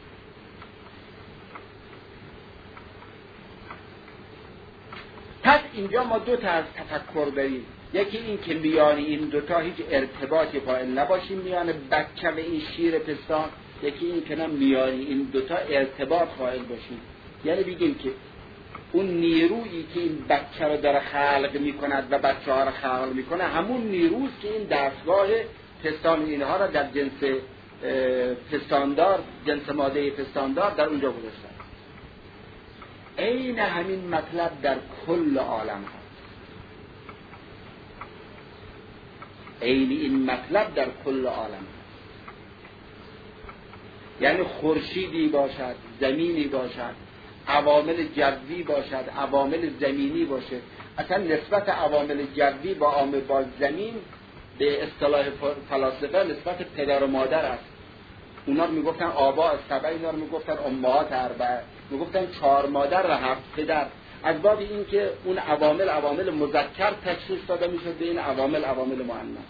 پس اینجا ما دو تا از تفکر داریم، یکی این که میان این دوتا هیچ ارتباطی قائل نباشیم میان بچه و این شیر پستان، یکی این که نه میان این دوتا ارتباط قائل باشیم، یعنی بگیم که اون نیرویی که این بچه رو داره خلق میکند و بچه ها رو خلق میکنه همون نیروست که این دستگاه پستان اینها را در جنس پستاندار، جنس ماده پستاندار در اونجا گذاشتن. عین همین مطلب در کل عالم هست، عین این مطلب در کل عالم هست. یعنی خورشیدی باشد، زمینی باشد، عوامل جوی باشد، عوامل زمینی باشه. اصلا نسبت عوامل جوی با عامل با زمین به اصطلاح فلاسفه نسبت پدر و مادر است. اونا رو میگفتن آبا سبع، اینا رو میگفتن امهات اربعه، میگفتن چهار مادر و هفت پدر، از باب این که اون عوامل عوامل مذکر تشخیص داده میشد به این عوامل عوامل مؤنث.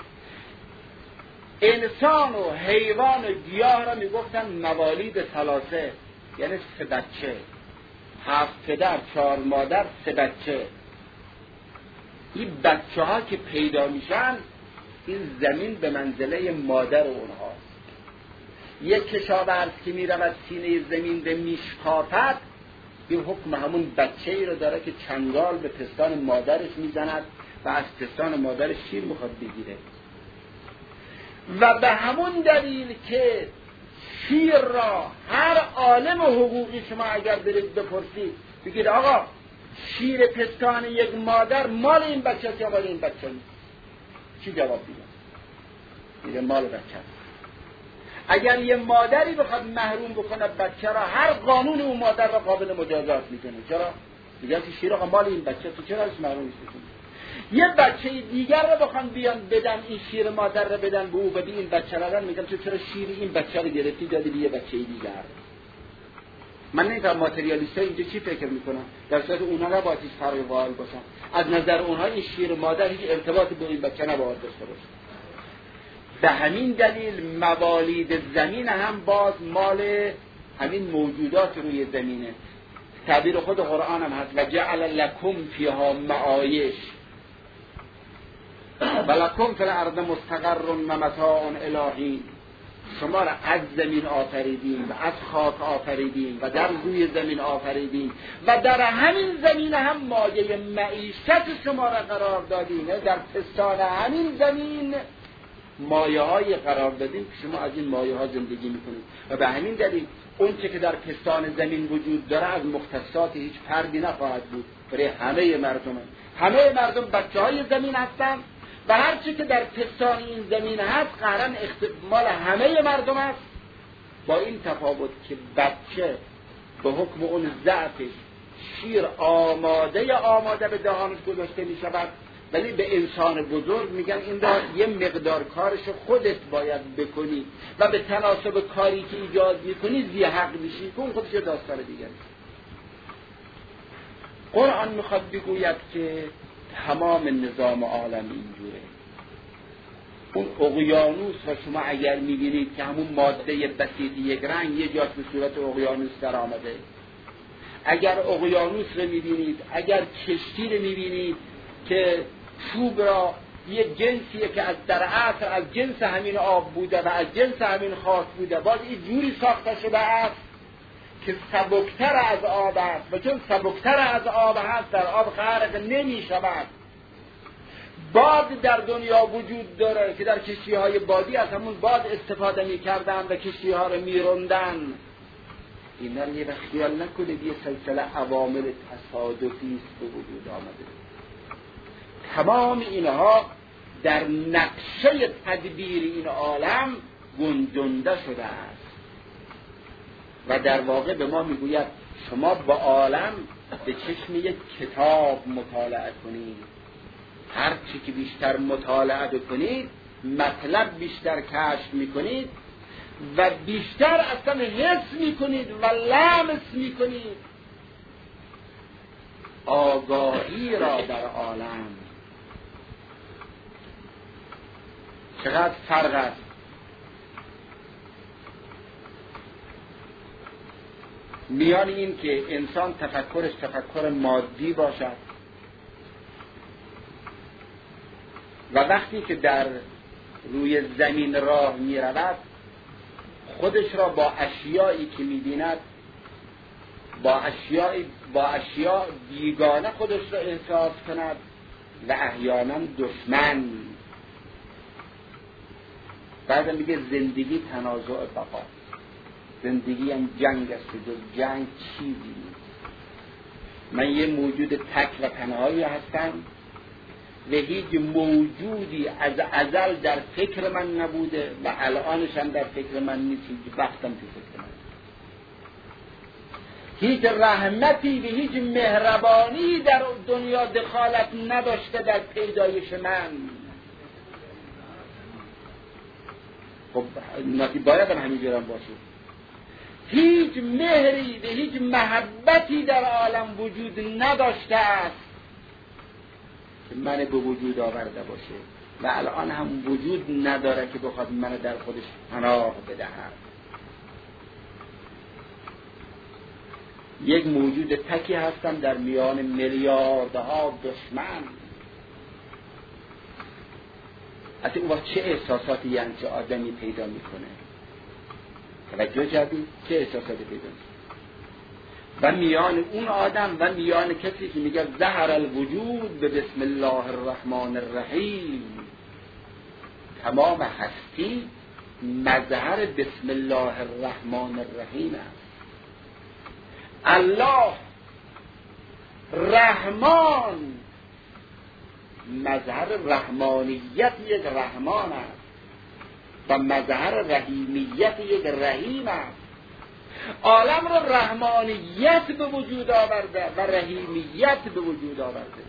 انسان و حیوان و گیاه را میگفتن موالید ثلاثه، یعنی سه بچه، هفت پدر چهار مادر سه بچه. این بچه ها که پیدا میشن این زمین به منزله مادر اونهاست. یک کشاورز که میرود سینه زمین به میشکافد این حکم همون بچه ای رو داره که چنگال به پستان مادرش میزند و از پستان مادرش شیر میخواد بگیره. و به همون دلیل که شیر را هر عالم حقوقی شما اگر برید بپرسید بگید آقا شیر پستان یک مادر مال این بچه است یا مال این بچه نیست، چی جواب میده؟ میگه مال بچه است. اگر یه مادری بخواد محروم بکنه بچه را، هر قانون اون مادر را قابل مجازات میکنه. چرا؟ میگه که شیر آقا مال این بچه تو چرا ازش محروم میکنی؟ یه بچه دیگر را بخوان بیان بدن این شیر مادر را بدن به او و به این بچه را، میگم تو چرا شیر این بچه را گرفتی دادی به یه بچه دیگر؟ من نمیدونم ماتریالیست‌ها اینجا چی فکر میکنن، در صورت اونها را با چیز فرق قائل باشن. از نظر اونها این شیر مادر هیچ ارتباطی با این بچه نباید داشته باشه. به همین دلیل موالید زمین هم باز مال همین موجودات روی زمینه. تعبیر خود قرآن هم هست و جعل لکم فیها معایش و لکم فی الارض مستقر و متاع الی. شما را از زمین آفریدیم و از خاک آفریدیم و در روی زمین آفریدیم و در همین زمین هم مایه معیشت شما را قرار دادیم. در پستان همین زمین مایه های قرار دادیم که شما از این مایه ها زندگی میکنید و به همین دلیل اون چه که در پستان زمین وجود داره از مختصات هیچ فردی نخواهد بود، برای همه مردم. همه مردم بچه های زمین هستن و هر چی که در پستان این زمین هست قهرن مال همه مردم است، با این تفاوت که بچه به حکم اون ضعفش شیر آماده آماده به دهانش گذاشته می شود، ولی به انسان بزرگ میگن این را یه مقدار کارش خودت باید بکنی و به تناسب کاری که ایجاد میکنی زی حق میشی، که اون خودش داستان دیگر. قرآن میخواد بگوید که تمام نظام عالم اینجوره. اون اقیانوس و شما اگر میبینید که همون ماده بسیطی یک رنگ یه جاش به صورت اقیانوس در آمده، اگر اقیانوس رو میبینید، اگر کشتی رو میبینید که چوب را یه جنسیه که از در اصل از جنس همین آب بوده و از جنس همین خاک بوده، باز این جوری ساخته شده است که سبکتر از آب است و چون سبکتر از آب هست در آب غرق نمی شود. باد در دنیا وجود داره که در کشتی های بادی از همون باد استفاده می کردن و کشتی ها رو می رندن. اینا رو یه خیال نکنید یه سلسله عوامل تصادفی است به وجود آمده. تمام اینها در نقشه تدبیر این عالم گنجانده شده است. و در واقع به ما میگوید شما با عالم به چشم یک کتاب مطالعه کنید. هر چی که بیشتر مطالعه بکنید مطلب بیشتر کشف میکنید و بیشتر اصلا حس میکنید و لمس میکنید آگاهی را در عالم. چقدر فرق است میان این که انسان تفکرش تفکر مادی باشد و وقتی که در روی زمین راه می رود خودش را با اشیایی که می بیند با اشیاء با اشیاء بیگانه خودش را احساس کند و احیانا دشمن. بعد میگه زندگی تنازع بقا، زندگی هم جنگ است، جز جنگ چیزی نیست. من یه موجود تک و تنهایی هستم و هیچ موجودی از ازل در فکر من نبوده و الانش هم در فکر من نیست، هیچ وقتم تو فکر من. هیچ رحمتی و هیچ مهربانی در دنیا دخالت نداشته در پیدایش من. خب ناتی باید هم همین جرم باشه. هیچ مهری و هیچ محبتی در عالم وجود نداشته است که من به وجود آورده باشه و الان هم وجود نداره که بخواد من در خودش پناه بدهد. یک موجود تکی هستم در میان میلیاردها دشمن. اصلا اون وقت چه احساساتی یعنی چه آدمی پیدا میکنه؟ توجه کردید؟ چه احساساتی پیدا میکنه؟ و میان اون آدم و میان کسی که میگه ظهر الوجود به بسم الله الرحمن الرحیم، تمام هستی مظهر بسم الله الرحمن الرحیم است. الله رحمان مظهر رحمانیت یک رحمان است و مظهر رحیمیت یک رحیم است. عالم را رحمانیت به وجود آورده و رحیمیت به وجود آورده.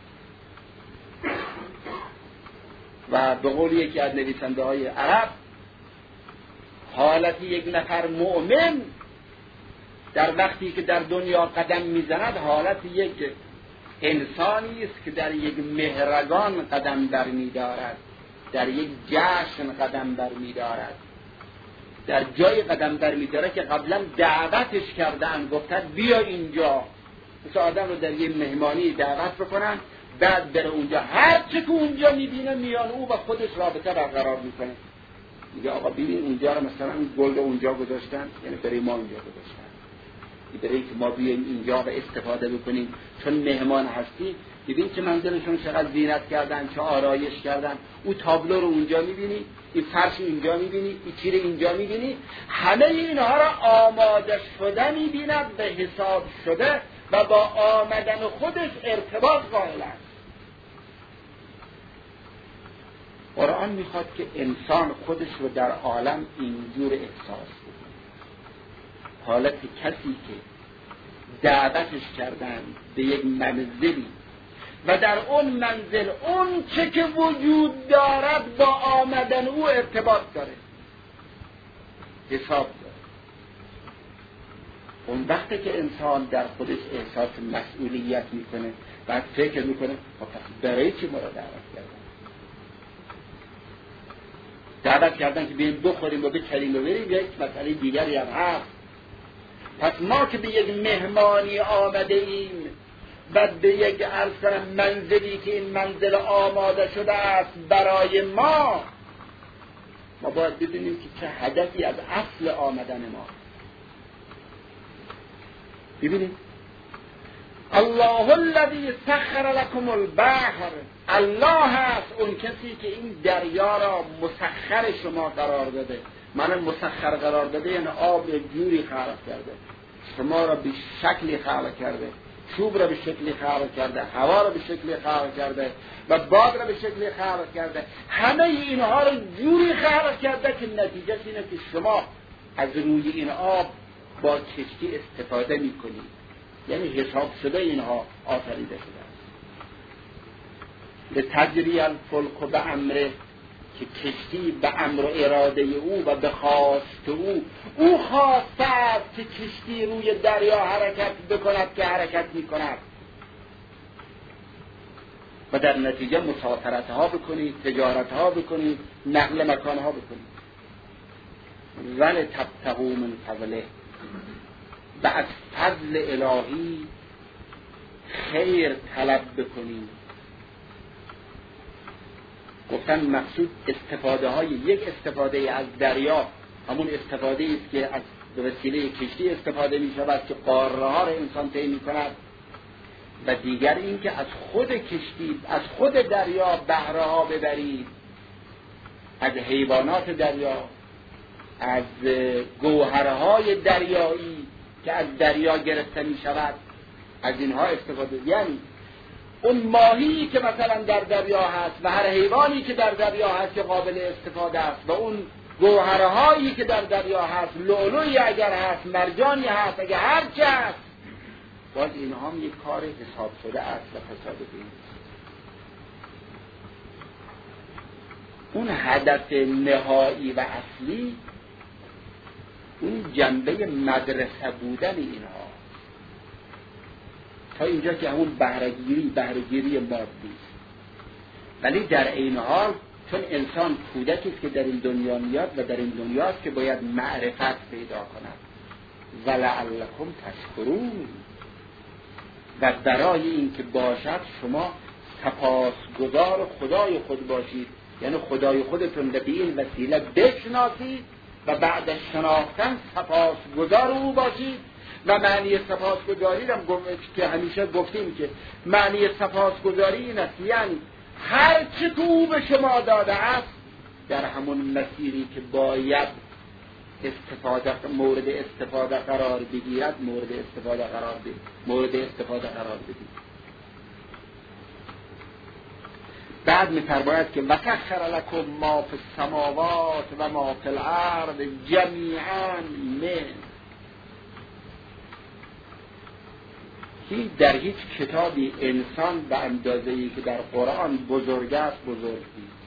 و به قول یکی از نویسنده های عرب، حالت یک نفر مؤمن در وقتی که در دنیا قدم میزند حالت یک انسانی است که در یک مهرگان قدم بر می‌دارد، در یک جشن قدم بر می‌دارد، در جای قدم بر می‌دارد که قبلا دعوتش کردن، گفتن بیا اینجا. مثل آدم رو در یک مهمانی دعوت بکنن، بعد بره اونجا، هر چه که اونجا می‌بینه میان او و خودش رابطه برقرار می‌کنه. میگه آقا ببین اونجا رو مثلا گل رو اونجا گذاشتن، یعنی برای ما اونجا گذاشتن، برای که ما بیاییم اینجا و استفاده بکنیم چون مهمان هستی. ببین چه منظرشون چقدر زینت کردن، چه آرایش کردن. او تابلو رو اونجا میبینی، این فرش اینجا میبینی، این تیر اینجا میبینی. همه اینها را آماده شده میبیند، به حساب شده و با آمدن خودش ارتباط قائل است. قرآن میخواد که انسان خودش رو در عالم اینجور احساس کنه. حالت کسی که دعوتش کردن به یک منزلی و در اون منزل اون چه که وجود دارد با آمدن او ارتباط داره، حساب داره. اون وقتی که انسان در خودش احساس مسئولیت میکنه بعد فکر میکنه پس برای چی ما را دعوت کردن؟ دعوت کردن که بیاییم بخوریم و بچریم و بریم، یک مسئله دیگری هم هست. پس ما که به یک مهمانی آمده ایم و به یک عرصه منزلی که این منزل آماده شده است برای ما، ما باید بدونیم که چه هدفی از اصل آمدن ما. ببینید الله الذی سخر لكم البحر، الله هست اون کسی که این دریا را مسخر شما قرار داده. معنی مسخر قرار داده یعنی آب جوری خلق کرده، شما را به شکلی خلق کرده، چوب را به شکلی خلق کرده، هوا را به شکلی خلق کرده و باد را به شکلی خلق کرده. همه اینها را جوری خلق کرده که نتیجه اینه که شما از روی این آب با کشتی استفاده میکنید. یعنی حساب شده اینها آفریده شده است. لتجری الفلک به امره، که کشتی به امر و اراده او و به خواست او، او خواسته است که کشتی روی دریا حرکت بکند که حرکت میکند و در نتیجه مسافرت ها بکنید، تجارت ها بکنید، نقل مکان ها بکنید. ولی تبتغوا من فضله، و از فضل الهی خیر طلب بکنید. گفتن مقصود استفاده های یک استفاده از دریا همون استفاده است که از وسیله کشتی استفاده می شود که قاره ها را انسان طی می کند، و دیگر این که از خود کشتی، از خود دریا بهره ها ببرید، از حیوانات دریا، از گوهرهای دریایی که از دریا گرفته می شود، از اینها استفاده. یعنی اون ماهی که مثلا در دریا هست و هر حیوانی که در دریا هست که قابل استفاده است، و اون گوهرهایی که در دریا هست، لؤلؤی اگر هست، مرجانی هست، اگر هر چه هست، باز اینها هم یک کار حساب شده است و تصادفی نیست. اون هدف نهایی و اصلی اون جنبه مدرسه بودن اینها. تا اینجا که همون بهره‌گیری بهره‌گیری مادی است، ولی در این حال چون انسان کودکی است که در این دنیا میاد و در این دنیاست که باید معرفت پیدا کند. ولعلکم تشکرون، و برای این که باشد شما سپاسگزار خدای خود باشید، یعنی خدای خودتون به این وسیله بشناسید و بعد از شناختن سپاسگزار او باشید. و معنی سپاسگزاری هم که همیشه گفتیم که معنی سپاسگزاری این است، یعنی هر چه که او به شما داده است در همون مسیری که باید استفاده مورد استفاده قرار بگیرد مورد استفاده قرار بدید مورد استفاده قرار بدید. بعد می‌فرماید که وسخر لکم ما فی السماوات و ما فی الارض جمیعا من. هیچ در هیچ کتابی انسان به اندازه‌ای که در قرآن بزرگ است بزرگ نیست.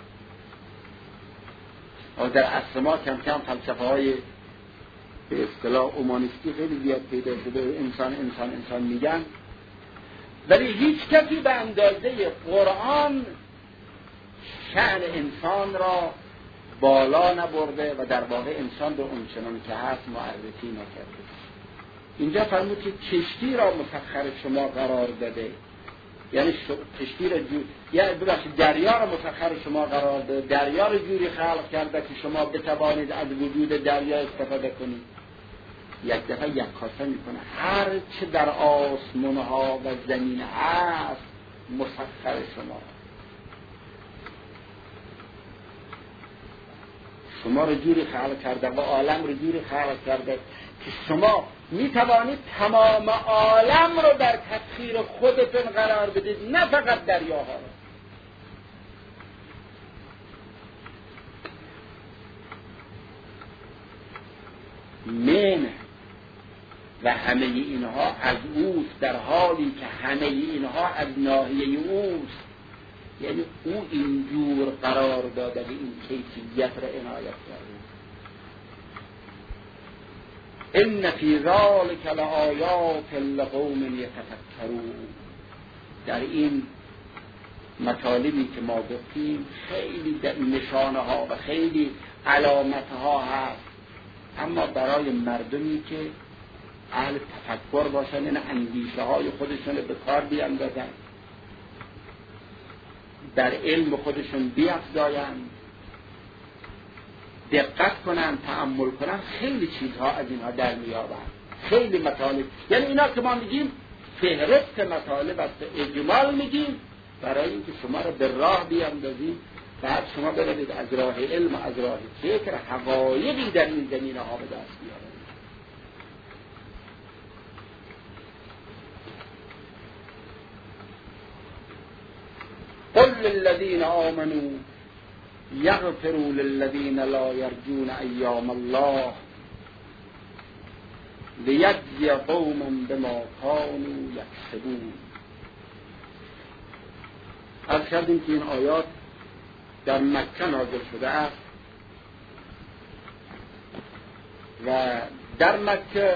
و در عصر ما کم کم فلسفه های به اصطلاح اومانیستی خیلی زیاد پیدا شده، انسان انسان انسان میگن، ولی هیچ کسی به اندازه قرآن شأن انسان را بالا نبرده و در واقع انسان رو اونچنان که هست معرفی نکرده. اینجا فرمود که کشتی را مسخر شما قرار داده، یعنی کشتی را جور یعنی ببخشید دریا را مسخر شما قرار داده، دریا را جوری خلق کرده که شما بتوانید از وجود دریا استفاده کنید. یک دفعه یک کاسه میکنه هر چه در آسمان ها و زمین هست مسخر شما، شما را جوری خلق کرده و عالم را جوری خلق کرده که شما می توانید تمام عالم رو در تسخیر خودتون قرار بدید، نه فقط دریاها رو. من و همه اینها از اوست، در حالی که همه اینها از ناحیه اوست، یعنی او اینجور قرار داده و این کیفیت را عنایت کرده. ان فی ذلک لآیات لقوم یتفکرون. در این مطالبی که ما گفتیم خیلی نشانه ها و خیلی علامت ها هست، اما برای مردمی که اهل تفکر باشن، این اندیشه های خودشون به کار بیاندازن، در علم خودشون بیفزایند، دقت کنن، تأمل کنن، خیلی چیزها از اینها در میابند، خیلی مطالب. یعنی اینا که ما میگیم فهرست مطالب است، اجمال میگیم برای اینکه شما رو به راه بیاندازیم، بعد شما بروید از راه علم و از راه فکر حقایقی در این زمینه ها به دست بیارید. قل للذین آمنوا یغفروا للذین لا یرجون ایام الله لیجزی قوم بما کانوا یکسبون. از کردیم که این آیات در مکه نازل شده است و در مکه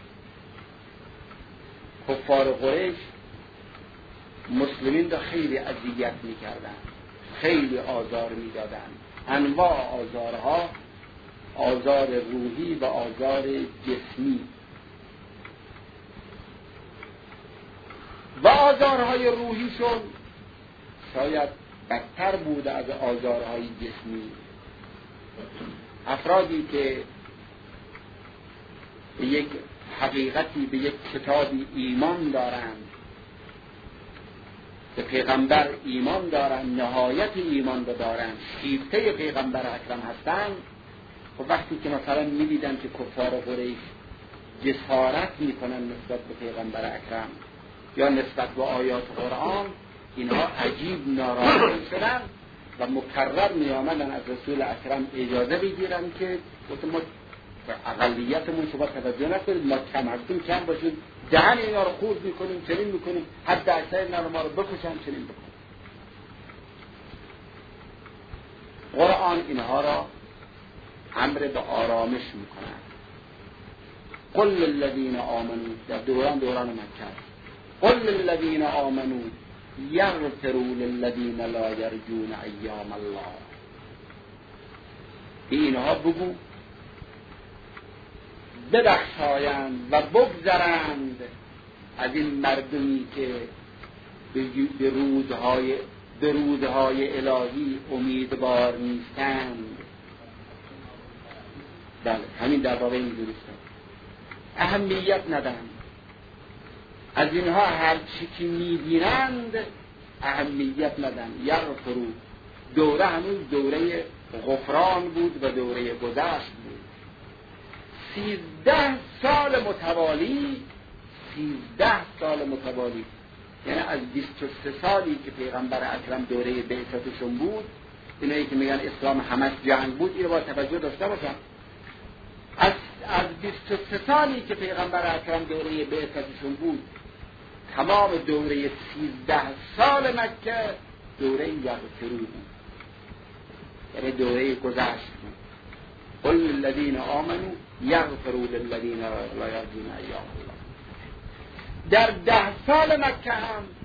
کفار قریش مسلمین را خیلی اذیت می‌کردند، خیلی آزار می‌دادند. انواع آزارها، آزار روحی و آزار جسمی. و آزارهای روحیشون شاید بدتر بود از آزارهای جسمی. افرادی که به یک حقیقتی، به یک کتابی ایمان دارند، به پیغمبر ایمان دارند، نهایت ایمان دارند، شیفته پیغمبر اکرم هستند، و وقتی که مثلا می‌دیدن که کفار قریش جسارت می‌کنن نسبت به پیغمبر اکرم یا نسبت به آیات قرآن، اینها عجیب ناراحت شدن و مکرر می‌آمدن از رسول اکرم اجازه بگیرن که ما اقلیتمون شما توجه نکنید، ما کم هستیم، کم باشید، دهن اینا رو خورد میکنیم، چنین میکنیم، حتی اکثر اینا رو ما رو بکشن، چنین بکنیم. قرآن اینها را امر به آرامش میکنن. قل للذین آمنوا، در دوران دوران مکه، قل للذین آمنوا یغفروا للذین لا یرجون ایام الله. اینها بگو ببخشایند و بگذرند از این مردمی که به روزهای به روزهای الهی امیدوار نیستند. بله، همین در واقع این درسته. اهمیت ندن از اینها، هر چی که میبینند اهمیت ندن. یغفروا، دوره هنوز دوره غفران بود و دوره گذشت بود. سیزده سال متوالی سیزده سال متوالی یعنی از بیست و سه سالی که پیغمبر اکرم دوره بعثتشون بود، اینایی که میگن اسلام همش جنگ بود، این رو با توجه داشته باشن. از از بیست و سه سالی که پیغمبر اکرم دوره بعثتشون بود، تمام دوره سیزده سال مکه دوره یغفروا بود، یعنی دوره گذشت بود. قل للذین آمنوا یغفروا للذین لا یرجون ایام الله. در ده سال مکه هم